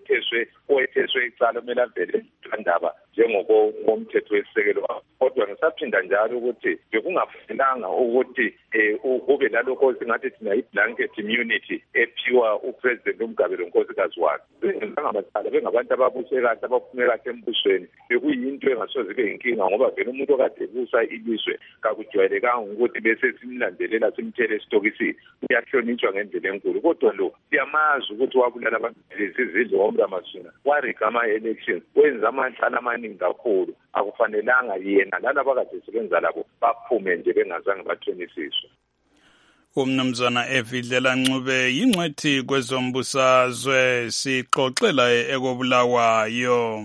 etheswe icala kumele avele indaba njengomthetho wesisekelo. Kodwa ngisaphinda njalo ukuthi bekungafanelanga ukuthi kube lalokho singathi thina i-blanket immunity ephiwa upresident uMgabe lonkosikazi wakhe. Bengamacala bengabantu ababuse kahle abaphume kahle embusweni bekuyinto engasoze ibe yinkinga ngoba vele umuntu okade ebusa ilizwe kakujwayelekanga ukuthi bese simlandelela simthele esitokisini uyahlonitshwa ngendlela enkulu. Kodwa lo siyamazi ukuthi wabulala abantu izizidlo ngomramasuna warika ama-elections wenza amahlala amaningi kakhulu. Akufanelanga yena lalabo akade sebenza labo baphume nje bengazange bathonisiswe. Umnumzana Efidlela Ncube yingcwethi kwezombusazwe sixoxela ekobulawayo.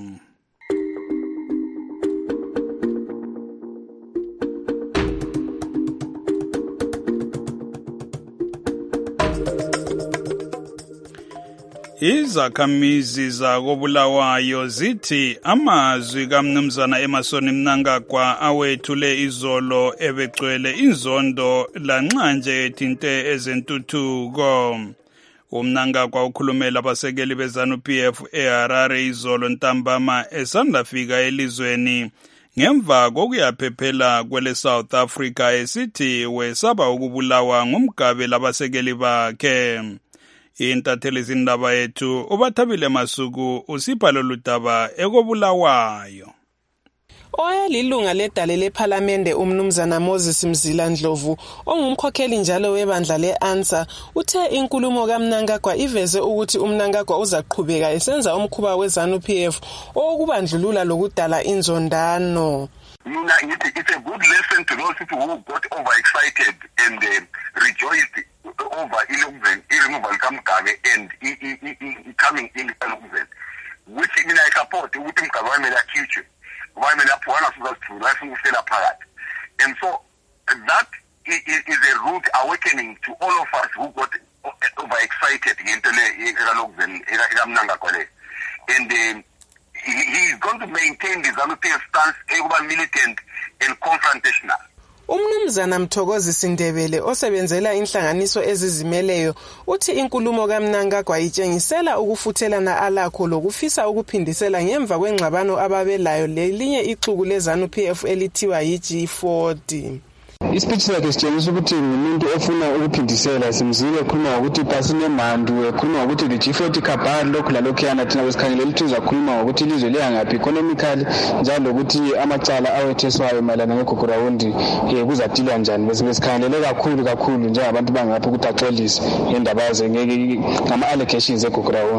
Izakhamizi zakobulawayo zithi amazwi kaMnumzana Emerson Mnangagwa awethule izolo ebegcwele inzondo lanxa nje ethinte ezentuthuko. UMnangagwa ukhulumela abasekeli beZANU-PF eHarare izolo ntambama esandafika elizweni ngemva kokuyaphephela kwele South Africa esithi wesaba ukubulawa ngumgabe labasekeli bakhe. Intatheli zindaba yethu uBathabile Masuku usipha lolu daba ekobulawayo. Oyalilunga ledale lephalamende umnumzana Moses Mzila Ndlovu ongumkhokheli njalo webandla leANSA uthe inkulumo kaMnangagwa iveze ukuthi uMnangagwa uzaqhubeka esenza umkhuba weZANU-PF okubandlulula lokudala inzondano. It's a good lesson to those people who got overexcited and rejoiced over removal kaMgabe and coming in Elokuzeni, which I support ukuthi uMgabe wamele akhitshwe wamele aphwana suka lasifela phakathi. And so that is a rude awakening to all of us who got overexcited ngento le ekalokuzeni ekaMnangagwa le. And he is going to maintain the ZANU-PF stance ekuba militant and confrontational. Umnumzana Mthokozi Sindebele osebenzela inhlanganiso ezizimeleyo uthi inkulumo kaMnangagwa itshengisela ukufuthelana alakho lokufisa ukuphindisela ngemva kwengxabano ababelayo lelinye ixuku leZANU-PF elithiwa yi-G40. Ispeech sakhe sitshengisa ukuthi umuntu ofuna ukuphindisela simzile ekhuluma ukuthi basinemhandu ekhuluma ukuthi the G40 cabal lokhu lalokhu yana thina besikhangele lithuza khuluma ukuthi ilizwe liyangaphi economically njalo ukuthi amacala awetheswayo malana ngeGugurawundi kuzadilwa njani besikhangelele kakhulu njengabantu bangaphi ukuthi axolise ngendaba ngama allegations eGugurawundi.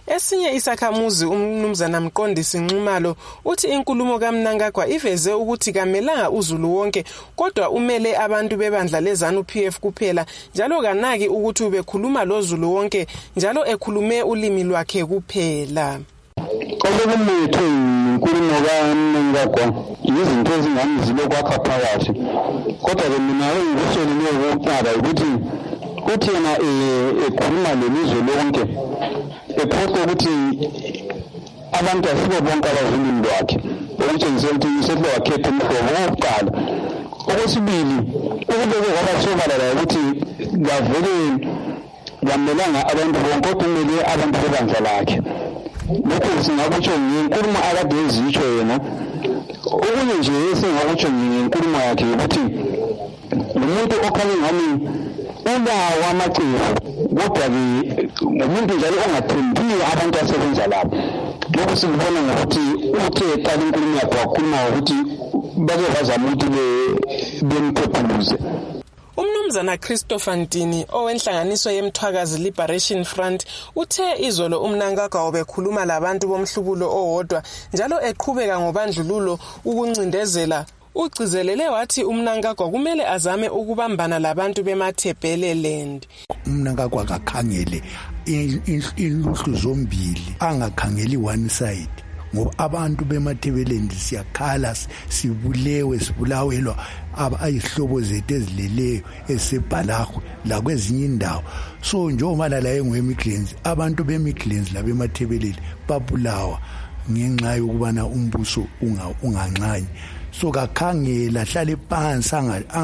Esinye isakhamuzi umnumzana Mqondisi Nxumalo uthi inkulumo kaMnangagwa iveze ukuthi kamelanga uZulu wonke kodwa umele abantu bebandla leZANU-PF kuphela njalo kanaki ukuthi ubekhuluma loZulu wonke njalo ekhulume ulimi lwakhe kuphela. Okumethwe inkulumo kaMnangagwa izinto ezingani zilokwakha phakathi kodwa ke mina engikusolile ukuqala ukuthi uthi yena ekhuluma lelizwe lonke ephoqa ukuthi abantu asibe bonke abazulwini lwakhe okutshengisa ukuthi uSethlo wakhetha umhlobo wokuqala. Okwesibili ukubeke kwabasobala ukuthi kavele kamelanga abantu bonke kodwa kumele abantu bebandla lakhe. Lokho singakutsho ngenkulumo akade ezitsho yena. Okunye nje esingakutsho ngenkulumo yakhe ukuthi umuntu okhanye ngami ulawo amacebo kodwa-ke ngumuntu njalo ongathembiyo abantu asebenza lapho. Lokho sikubona ngokuthi uthe eqala inkulumo yakhe wakhuluma ngokuthi bake bazama ukuthi bemphephuluze. Umnumzana Christopher Ntini owenhlanganiso yeMthwakazi Liberation Front uthe izolo uMnangagwa obekhuluma labantu bomhlubulo owodwa njalo eqhubeka ngobandlululo ukuncindezela. Ugcizelele wathi uMnangagwa kumele azame ukubambana labantu beMathebeleland. uMnangagwa akakhangele inluhlu zombili angakhangeli one side ngoba abantu beMathebeleland siyakhala sibulawelwa ayihlobo zethu ezileleyo esebhalahwe la kwezinye indawo. So njengoba la engwemiglens abantu bemiglens la beMathebeleland babulawa ngenxa yokubana umbuso unganxanye. So kakhangela hlale phansi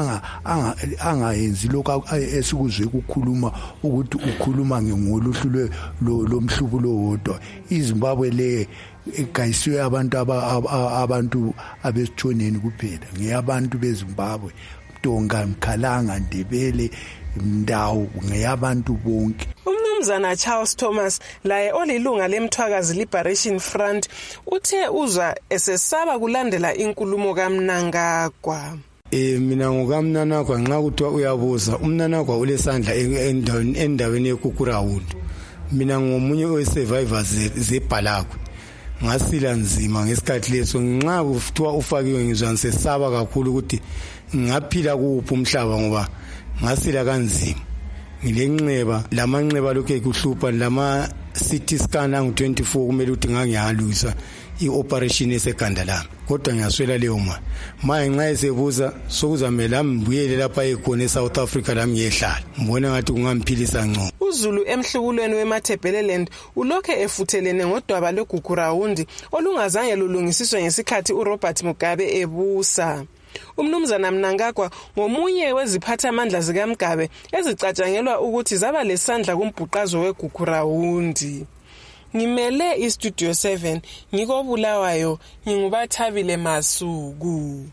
angayenzi lokho esikuzwe ukukhuluma ukuthi ukhuluma ngoluhlu lomhlubulo wodwa. iZimbabwe le egayisiwe abantu abesithoneni kuphela ngeyabantu beZimbabwe Tonga Mkhalanga Ndebele Ndawo ngeyabantu bonke. Umnumzana Charles Thomas laye olilunga leMthwakazi Liberation Front uthe uzwa esesaba kulandela inkulumo kaMnangagwa. Mina ngokaMnangagwa nxa kuthiwa uyabuza uMnangagwa ulesandla endaweni yeKukurawundi. Mina ngomunye owesurvivors zebhalakwe ngasila nzima ngesikhathi leso nxa kuthiwa ufakiwe ngizwa ngisesaba kakhulu ukuthi ngaphila kuphi umhlaba ngoba ngasila kanzima ngilenxeba lamanxeba lokho ekuhlupha lama CT scan angu24 kumele ukuthi ngangiyalwisa ioperation esekhanda lami kodwa ngiyaswela leyo manje nxa esebuza sokuzamela ngibuyele lapha ekhona eSouth Africa lami ngiyehlala ngibona ngathi kungamphilisa ngcono. uZulu emhlubulweni weMathebeleland ulokhe efuthelene ngodwaba lweGugurawundi olungazange lulungisiswe ngesikhathi uRobert Mugabe ebusa. Umnumzana Mnangagwa ngomunye weziphathamandla zikaMgabe ezicatshangelwa ukuthi zaba lesandla kumbhuqazo weGugurawundi. Ngimele iStudio 7 ngikobulawayo ngingubathabile Masuku.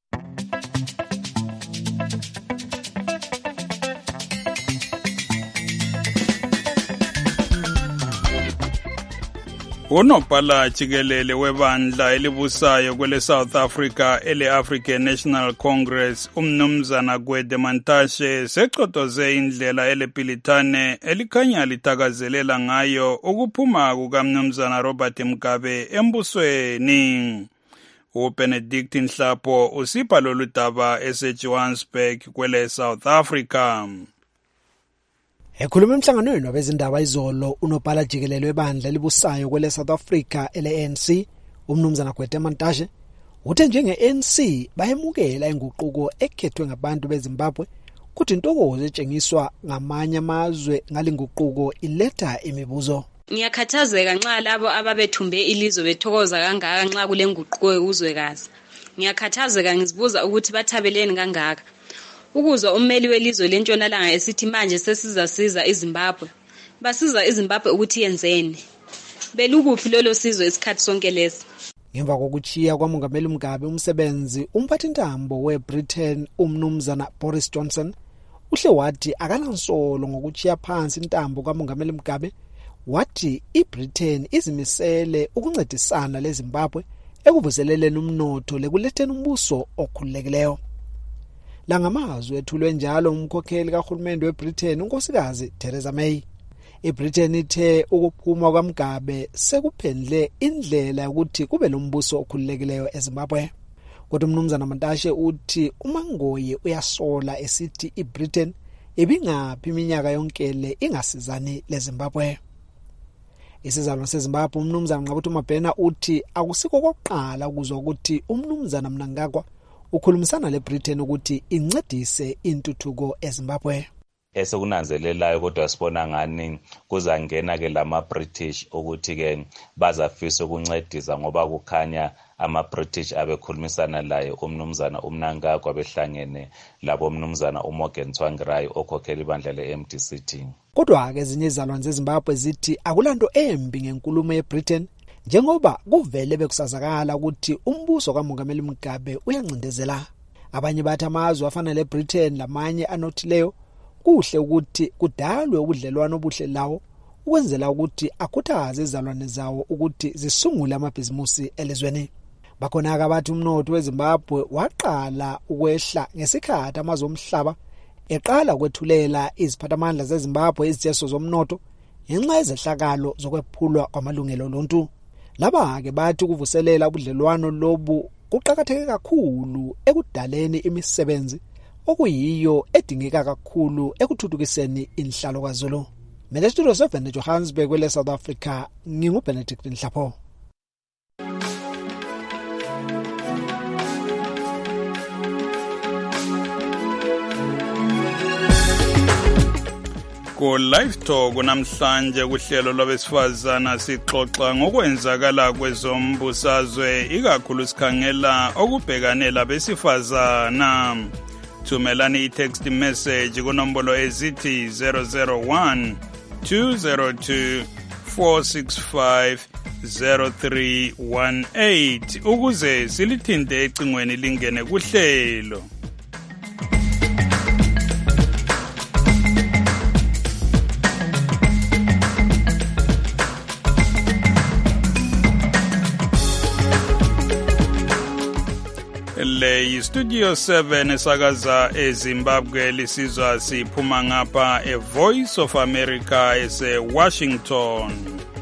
Unobhala jikelele webandla elibusayo kwele South Africa ele-African National Congress umnumzana Gwede Mantashe secotoze indlela elepilitane elikhanya litakazelela ngayo ukuphuma kukamnumzana Robert Mugabe embusweni. uBenedict Nhlapo usipha lolu daba eseJohannesburg kwele South Africa. Ekhuluma emhlanganweni wabezindaba izolo unobhala jikelele webandla elibusayo kwele South Africa ele-ANC umnumzana Gwede Mantashe uthe njenge-ANC bayemukela inguquko ekhethwe ngabantu beZimbabwe kuthi intokozo etshengiswa ngamanye amazwe ngalinguquko iletha imibuzo. Ngiyakhathazeka nxa labo ababethumbe ilizwe bethokoza kangaka nxa kule nguquko yokuzwekazi. Ngiyakhathazeka ngizibuza ukuthi bathabeleni kangaka. Ukuzwa ummeli welizwe lentshonalanga esithi manje sesizasiza iZimbabwe. Basiza iZimbabwe ukuthi yenzeni. Belukuphi lolo sizwe isikhathi sonke lesi. Ngemva kokuchiya kwamongameli Mugabe umsebenzi umphathintambo weBritain umnumzana Boris Johnson uhle wathi akanansolo ngokuchiya phansi intambo kamongameli Mugabe wathi iBritain izimisele ukuncedisana leZimbabwe ekuvuseleleni umnotho lekuletheni umbuso okhululekileyo. La ngamazwi ethulwe njalo umkhokheli kahulumende weBritain unkosikazi Theresa May. iBritain ithe ukuphuma kwaMgabe sekuphendle indlela ukuthi kube lombuso okhululekileyo eZimbabwe. Kodwa umnumzana Mantashe uthi uMangoye uyasola esithi iBritain ibingaphi iminyaka yonke le ingasizani leZimbabwe. Isizalwa seZimbabwe umnumzana Ngqabuthu Mabhena uthi akusikho kokuqala ukuzwa ukuthi umnumzana Mnangagwa ukhulumisana leBritain ukuthi incedise intuthuko eZimbabwe. Esekunanzelelayo kodwa sibona ngani kuzangena ke lama British ukuthi ke bazafisa ukuncedisa ngoba kukhanya ama British abekhulumisana laye umnumzana uMnangagwa behlangene labo umnumzana uMorgan Tsvangirai okhokhela ibandla leMDC. Kodwa ke ezinye izalwane zeZimbabwe zithi akulanto embi ngenkulumo yeBritain njengoba kuvele bekusazakala ukuthi umbuso kaMongameli Mugabe uyancindezela. Abanye bathi amazwe afana leBritain lamanye anothileyo kuhle ukuthi kudalwe ubudlelwano obuhle lawo ukwenzela ukuthi akhuthaze izalwane zawo ukuthi zisungule amabhizimusi elizweni. Bakhona abathi umnotho weZimbabwe waqala ukwehla ngesikhathi amazwe omhlaba eqala ukwethulela iziphathamandla zeZimbabwe izijeso zomnotho ngenxa yezehlakalo zokwephulwa kwamalungelo oluntu. Laba ke bathi ukuvuselela ubudlelwano lobu kuqhakatheke kakhulu ekudaleni imisebenzi okuyiyo edingeka kakhulu ekuthuthukiseni inhlalo kwaZulu. Mina Studio 7 eJohannesburg kwele South Africa nginguBenedict Nhlapho. Ku live talk namhlanje kuhlelo lwabesifazana sixoxa ngokwenzakala kwezombusazwe ikakhulu sikhangela okubhekane labesifazana. Thumelani i-text message kunombolo ezithi 001 202 465 0318 ukuze silithinte ecingweni lingene kuhlelo. Le Studio 7 esakaza eZimbabwe lisizwa siphuma ngapha Voice of America ese Washington.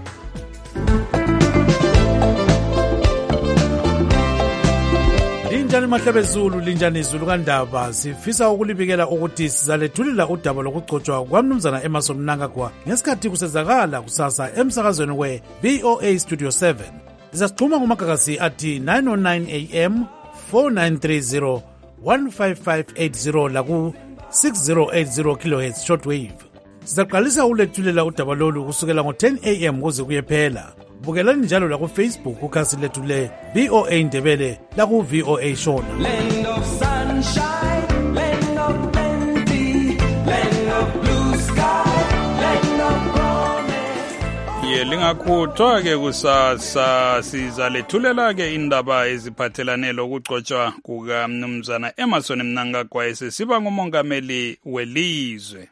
Linjani mahlabezulu linjani izulu kaNdaba sifisa ukulibikela ukuthi sizalethulila udaba lokugcotshwa kwaMnumzana Emmerson Mnangagwa ngesikhathi kusezakala kusasa emsakazweni we-VOA Studio 7. Sizasixhuma ngomagagasi athi 909 AM 4930 15580 laku 6080 kHz shortwave. Sizaqalisa ulethulela udaba lolu kusukela ngo10 AM kuze kuyephela. Bukelani njalo la ku Facebook ukhasi lethu le VOA Ndebele la ku VOA Shona. Land of sunshine, land of plenty, land of blue sky, land of promise. Lingakhuthwa ke kusasa sizalethulela ke indaba eziphathelane lokugcotshwa kukaMnumzana Emmerson Mnangagwa esesiba ngumongameli welizwe.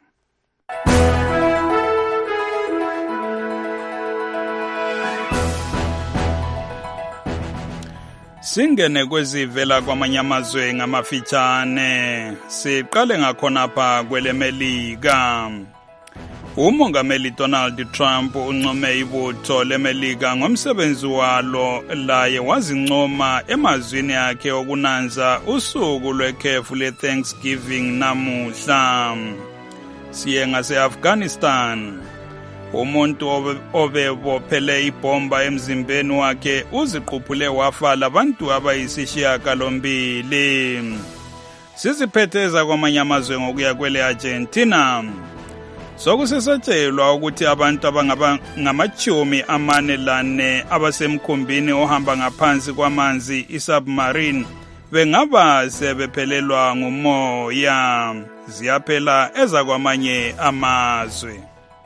Singene kwezivela kwamanye amazwe ngamafitshane. Siqale ngakhonapha kwelemelika. Umongameli Donald Trump uncome ibutho lemelika ngomsebenzi walo laye wazincoma emazwini akhe okunanza usuku lwekhefu leThanksgiving namuhla. Siye ngase-Afghanistan. Umuntu obebophele ibhomba emzimbeni wakhe uziquphule wafa labantu abayisishiyagalombili. Siziphetheza kwamanye amazwe ngokuya kwele Argentina. Sokusesatshelwa ukuthi abantu abangaba ngama-40 abasemkhumbini ohamba ngaphansi kwamanzi isubmarine bengaba sebephelelwa ngumoya. Ziyaphela ezakwamanye amazwe.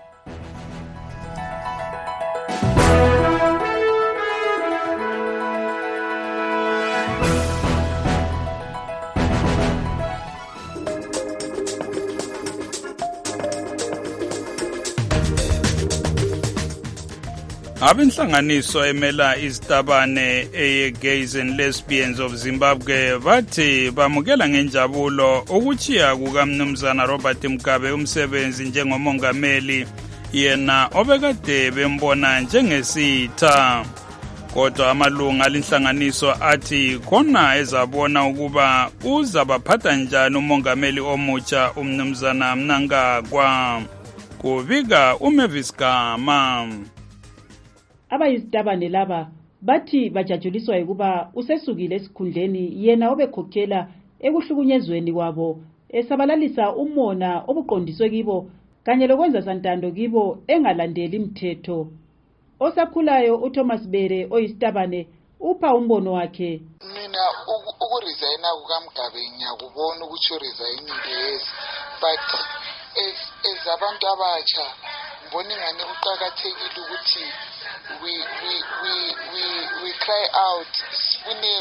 Abinhlanganiso emela izitabane eye-Gays and Lesbians of Zimbabwe bathi bamukela ngenjabulo ukuchiya kukaMnumzana Robert Mugabe umsebenzi njengomongameli yena obekade bembona njengesitha. Kodwa amalunga alinhlanganiso athi khona ezabona ukuba uzabaphatha njani umongameli omutsha umnumzana Mnangagwa. Kubika uMavis Gama. Abayisitabane laba bathi bajajuliswa ukuba usesukile esikhundleni yena obekhokhela ekuhlukunyezweni kwabo esabalalisa umona obuqondiswe kibo kanye lokwenza santando kibo engalandeli imithetho. Osakhulayo uThomas Bere oyisitabane upha umbono wakhe. Mina ukuresigna kukaMgabe ngiyakubona ukuthi uresign yes, but as abantu abatsha ngibona ingane kuqhakathekile ukuthi we cry out sifune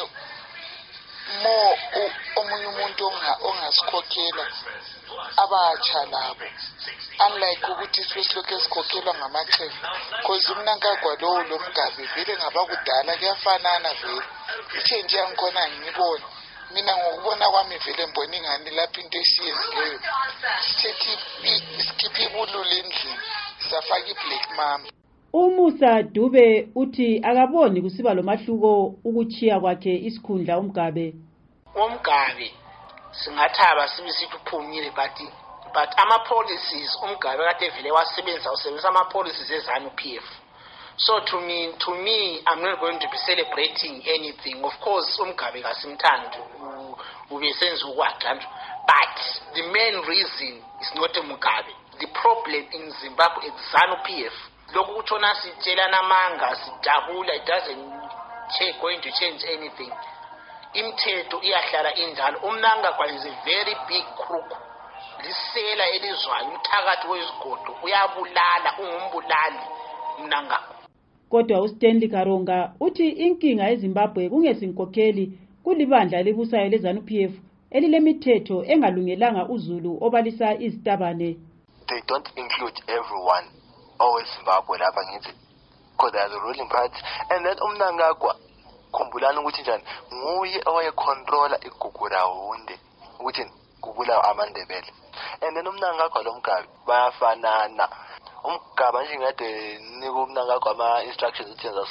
more omunye umuntu ongasikhokhela abatsha labo, unlike ukuthi sibesilokhu esikhokhela ngamaxhefu, because uMnangagwa lowo lo Mgabe vele ngabakudala kuyafanana vele. Ichange yangikhona ngibona mina ngokubona kwami vele mbona ingane lapho into esiyenzileyo sithi sikhiphe ibululu endlini safaka iblack mama. Umusa Dube uthi akaboni kusiba lomahluko ukuchiya kwakhe isikhundla uMgabe. uMgabe singathaba sibisithi uphumile but ama policies uMgabe kade vele wasebenzisa ama policies ezanu PF. So to me I'm not going to be celebrating anything. Of course uMgabe kasimthandi ubesenza ukwakhe, but the main reason is not uMgabe. The problem in Zimbabwe is ZANU PF. Lokhu kuthona sitshelana amanga sijabula, it doesn't going to change anything. Imithetho iyahlala injalo. uMnangagwa is a very big crook. Lisela elizwayo umthakathi wezigodo uyabulala, ungumbulali uMnangagwa. Kodwa uStanley Karonga uthi inkinga eZimbabwe kungesinkokheli kulibandla libusayo leZANU PF elilemithetho engalungelanga uZulu obalisa izitabane. They don't include everyone. Always Zimbabwe lapha ngithi because they are the ruling party, and then uMnangagwa khumbulana ukuthi njani nguye owayecontrola igugura hunde ukuthi kubulawa amandebele, and then uMnangagwa lo Mgabe bayafanana. uMgabe nje ngade nika uMnangagwa ama instructions uthenza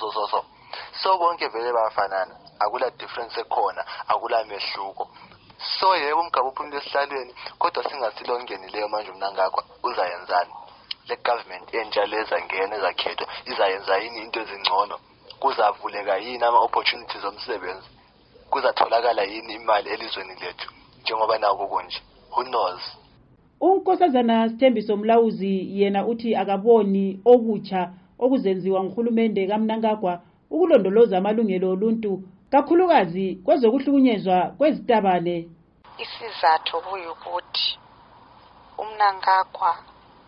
so bonke vele bayafanana, akula difference ekhona, akula mehluko. So yebo uMgabe uphumile esihlalweni, kodwa singasilongeni leyo manje uMnangagwa uzayenzani? Le government entsha leza ngene ezakhethwa izayenza yini into ezingcono? Kuzavuleka yini ama opportunities omsebenzi? Kuzatholakala yini imali elizweni lethu njengoba nako konje? Who knows? uNkosazana Sithembiso Mlawuzi yena uthi akaboni okutsha okuzenziwa nguhulumende kaMnangagwa ukulondoloza amalungelo oluntu kakhulukazi kwezokuhlukunyezwa kwezitabane. Isizathu kuyukuthi uMnangagwa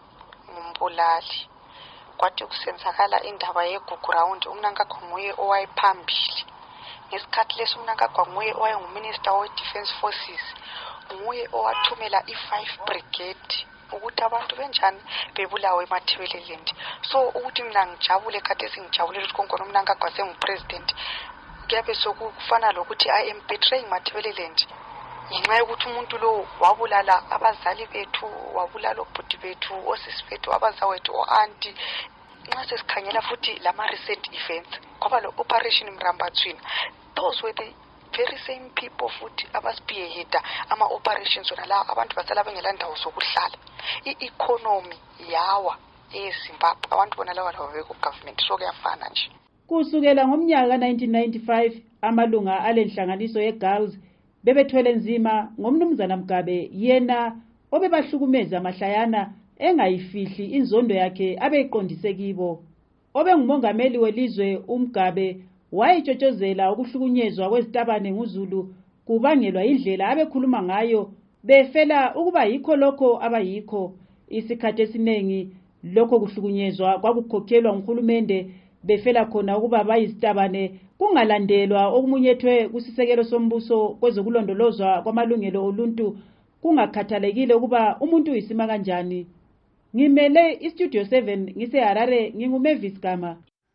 ngumbulali, kwathi kusenzakala indaba yeGugurawundi uMnangagwa nguye owayephambili. Ngesikhathi leso uMnangagwa nguye owayenguminister we-Defence Forces, nguye owathumela i-5 Brigade ukuthi abantu benjani bebulawe eMathebeleland. So ukuthi mina ngijabule kade singijabulele ukuthi konke uMnangagwa sengupresident, kuyabe sokufana lokuthi I am betraying Mathebeleland ngenxa yokuthi umuntu lo wabulala abazali bethu, wabulala obhuti bethu, osisi bethu, abazawethu, o-anti. Nxa sesikhangela futhi lama recent events kwaba lo operation Mrambatswina, those were the very same people futhi abaspearheada ama operations wona la abantu basala bengela ndawo sokuhlala. I-economy yawa eZimbabwe, abantu bona lawa beko government, so kuyafana nje. Kusukela ngomnyaka 1995 amalunga alenhlanganiso yeGirls bebethwele nzima ngomnumzana Mgabe yena obebahlukumeza amahlayana engayifihli inzondo yakhe abeyiqondise kibo. Obengumongameli welizwe uMgabe wayitshotshozela ukuhlukunyezwa kwezitabane nguZulu kubangelwa indlela abekhuluma ngayo befela ukuba yikho lokho abayikho. Isikhathi esiningi lokho kuhlukunyezwa kwakukhokhelwa nguhulumende befela khona ukuba bayizitabane kungalandelwa okumunyethwe kusisekelo sombuso kwezokulondolozwa kwamalungelo oluntu kungakhathalekile ukuba umuntu uyisima kanjani. Ngimele iStudio 7 ngiseHarare, nginguMavis Gama.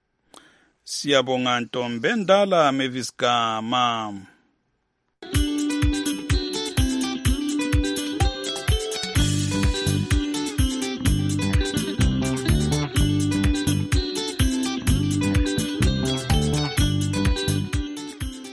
Siyabonga Ntombendala Mavis Gama.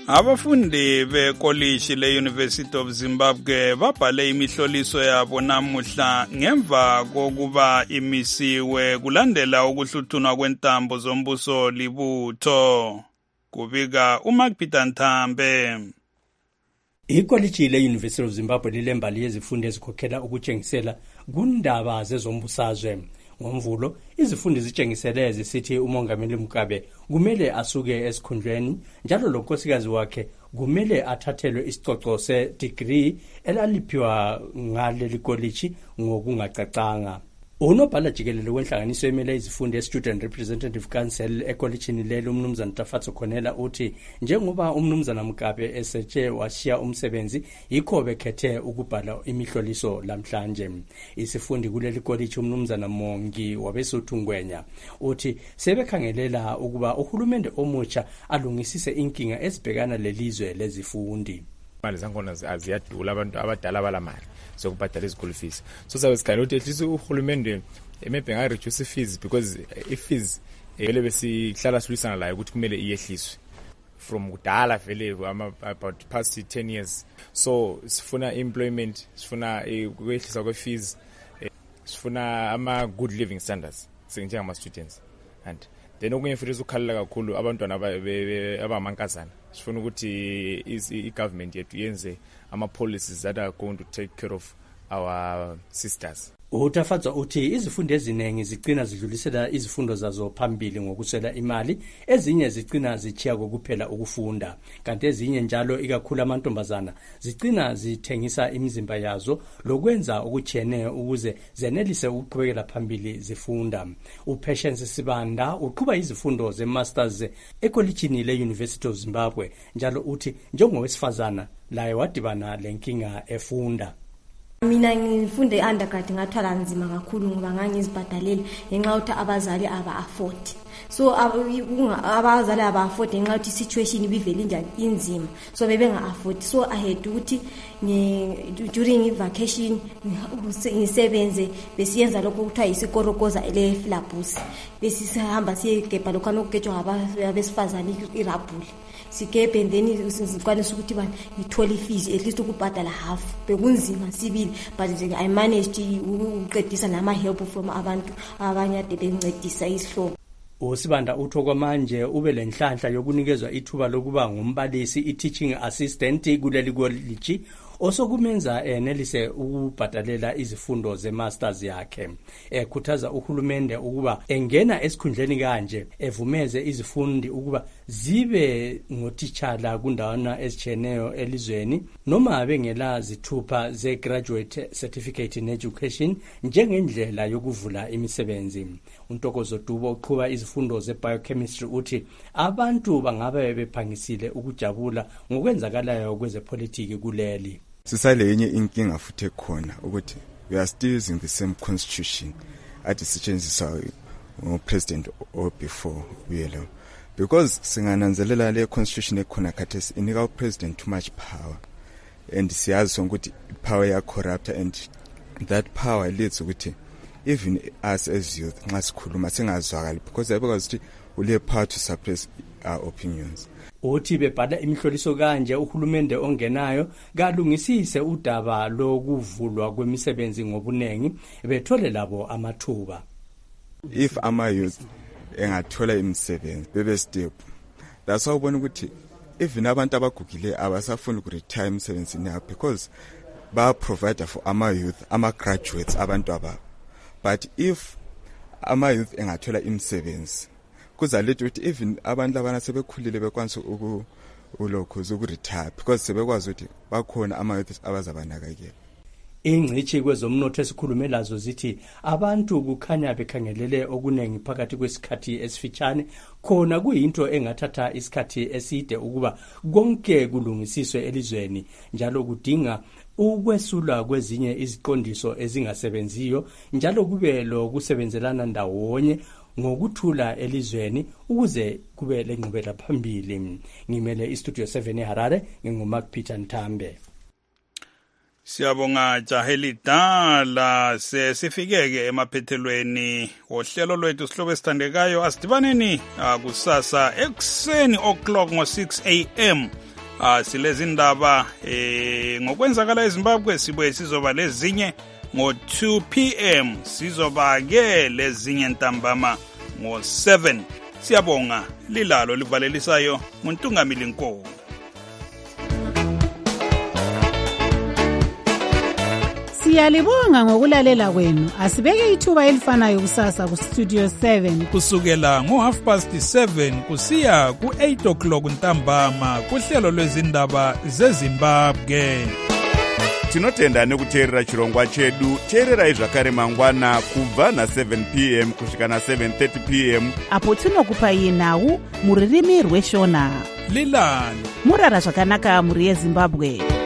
Abafundi bekolishi le-University of Zimbabwe babhale imihloliso yabo namuhla ngemva kokuba imisiwe kulandela ukuhluthunwa kwentambo zombuso libutho. Kubika uMark Peter Ntambe. Ikoliji le-University of Zimbabwe lilembali yezifundo ezikhokhela ukutshengisela kundaba zezombusazwe. Ngomvulo izifundi zitshengisele zisithi umongameli Mugabe kumele asuke esikhundleni njalo lo nkosikazi wakhe kumele athathelwe isicoco se-degree elaliphiwa ngaleli college ngokungacacanga. Unobhala jikelele wenhlanganiso emele izifundi Student Representative Council ekolejini lelo umnumzana Tafatso Khonela uthi njengoba umnumzana Mugabe esetshe washiya umsebenzi yikho bekhethe ukubhala imihloliso lamhlanje. Isifundi kuleli college umnumzana Mongi wabesuthu Ngwenya uthi sebekhangelela ukuba uhulumende omutsha alungisise inkinga ezibhekana lelizwe lezifundi. Imali zakhona aziyadula abantu abadala balamali zokubhadala izikole fees. So sabe sikhangela ukuthi at least uhulumende maybe nga reduce fees because fees vele besihlala silisana la ukuthi kumele iyehliswe from kudala vele about past 10 years. So sifuna employment, sifuna ukwehlisa kwe fees, sifuna ama good living standards njengama students. And then okunye futhi ukukhalela kakhulu abantwana abamankazana. Sifuna ukuthi i-government yethu yenze ama-policies that are going to take care of our sisters. Utafatsa uthi izifundo eziningi zigcina zidlulisela izifundo zazo phambili ngokuswela imali, ezinye zigcina zichiya kokuphela ukufunda, kanti ezinye njalo ikakhulu amantombazana zigcina zithengisa imizimba yazo lokwenza ukuchene ukuze zenelise ukuqhubekela phambili zifunda. uPatience Sibanda uqhuba izifundo ze-masters ekolejini le-University of Zimbabwe njalo uthi njengowesifazana laye wadibana lenkinga efunda. Mina ngifunde undergrad ngathwala nzima kakhulu ngoba ngangizibhadalele ngenxa ukuthi abazali aba-afford. So abazali aba-afford ngenxa ukuthi situation ibivele njani inzima. So bebenga-afford. So I had ukuthi during vacation ngisebenze besiyenza lokho kuthiwa isikorokoza le-filabus. Besihamba siyegebha lokho anokugejwa ngabesifazane irabhuli. Sikebe and then sikwanisa ukuthi ngithole fees at least ukubhadala half bekunzima sibili but nje I managed ukuqedisa nama help from abantu abanye ade bencedisa isihlobo. uSibanda utho kwamanje ube lenhlanhla yokunikezwa ithuba lokuba ngumbalisi i-teaching assistant kuleli college osokumenza enelise ukubhadalela izifundo ze-masters yakhe. Ekhuthaza uhulumende ukuba engena esikhundleni kanje evumeze izifundi ukuba zibe ngotitshala kundawana ezicheneyo elizweni noma bengela zithupha ze-graduate certificate in education njengendlela yokuvula imisebenzi. uNtokozo Dubo uqhuba izifundo ze-biochemistry uthi abantu bangabe bephangisile ukujabula ngokwenzakalayo kwezepolitiki kuleli. Sisalenye inkinga futhi ekhona ukuthi we are still using the same constitution at isetshenziswa president or before uyelo because singananzelela le constitution ekhona khathesi inika president too much power and siyazi ukuthi power ya corrupt and that power leads ukuthi even us as youth nxa sikhuluma singazwakali because because ukuthi ule power to suppress our opinions. Uthi bebhala imihloliso kanje uhulumende ongenayo kalungisise udaba lokuvulwa kwemisebenzi ngobunengi bethole labo amathuba. If ama youth engathola imisebenzi bebe step that's how ubona ukuthi even abantu abagugile abasafuna ukuretire emsebenzini yabo because ba provide for ama youth ama graduates abantu aba. But if ama youth engathola imisebenzi kuzaletha ukuthi even abantu abana sebekhulile bekwanisa ulokho zokuretire because sebekwazi ukuthi bakhona ama youth abazabanakekela. Ingcithi kwezomnotho esikhulumelazo zithi abantu kukhanya bekhangelele okunengi phakathi kwesikhathi esifitshane khona kuyinto engathatha isikhathi eside ukuba konke kulungisiswe elizweni njalo kudinga ukwesula kwezinye iziqondiso ezingasebenziyo njalo kube lokusebenzelana ndawonye ngokuthula elizweni ukuze kube lengqubela phambili. Ngimele istudio 7 eHarare nginguMark Peter Ntambe. Siyabonga Jaheli Dala sesifikeke emaphethelweni ohlelo lwethu sihlobo esithandekayo asidibaneni kusasa ekseni o'clock ngo 6 AM silezi ndaba ngokwenzakala eZimbabwe sibuye sizoba lezinye ngo-2 p.m. sizoba-ke lezinye ntambama ngo-7. Siyabonga lilalo livalelisayo nguNtungamili Nkomo. Siyalibonga ngokulalela kwenu. Asibeke ithuba elifanayo kusasa ku Studio 7 kusukela ngo7:30 kusiya ku8 ntambama kuhlelo lwezindaba zeZimbabwe. Tinotenda nekuteerera chirongwa chedu. Teererai zvakare mangwana kubva na7 p.m. kusvika na7:30 p.m. apo tinokupai nhau muririmi rweshona. Lilani murara zvakanaka muri yeZimbabwe.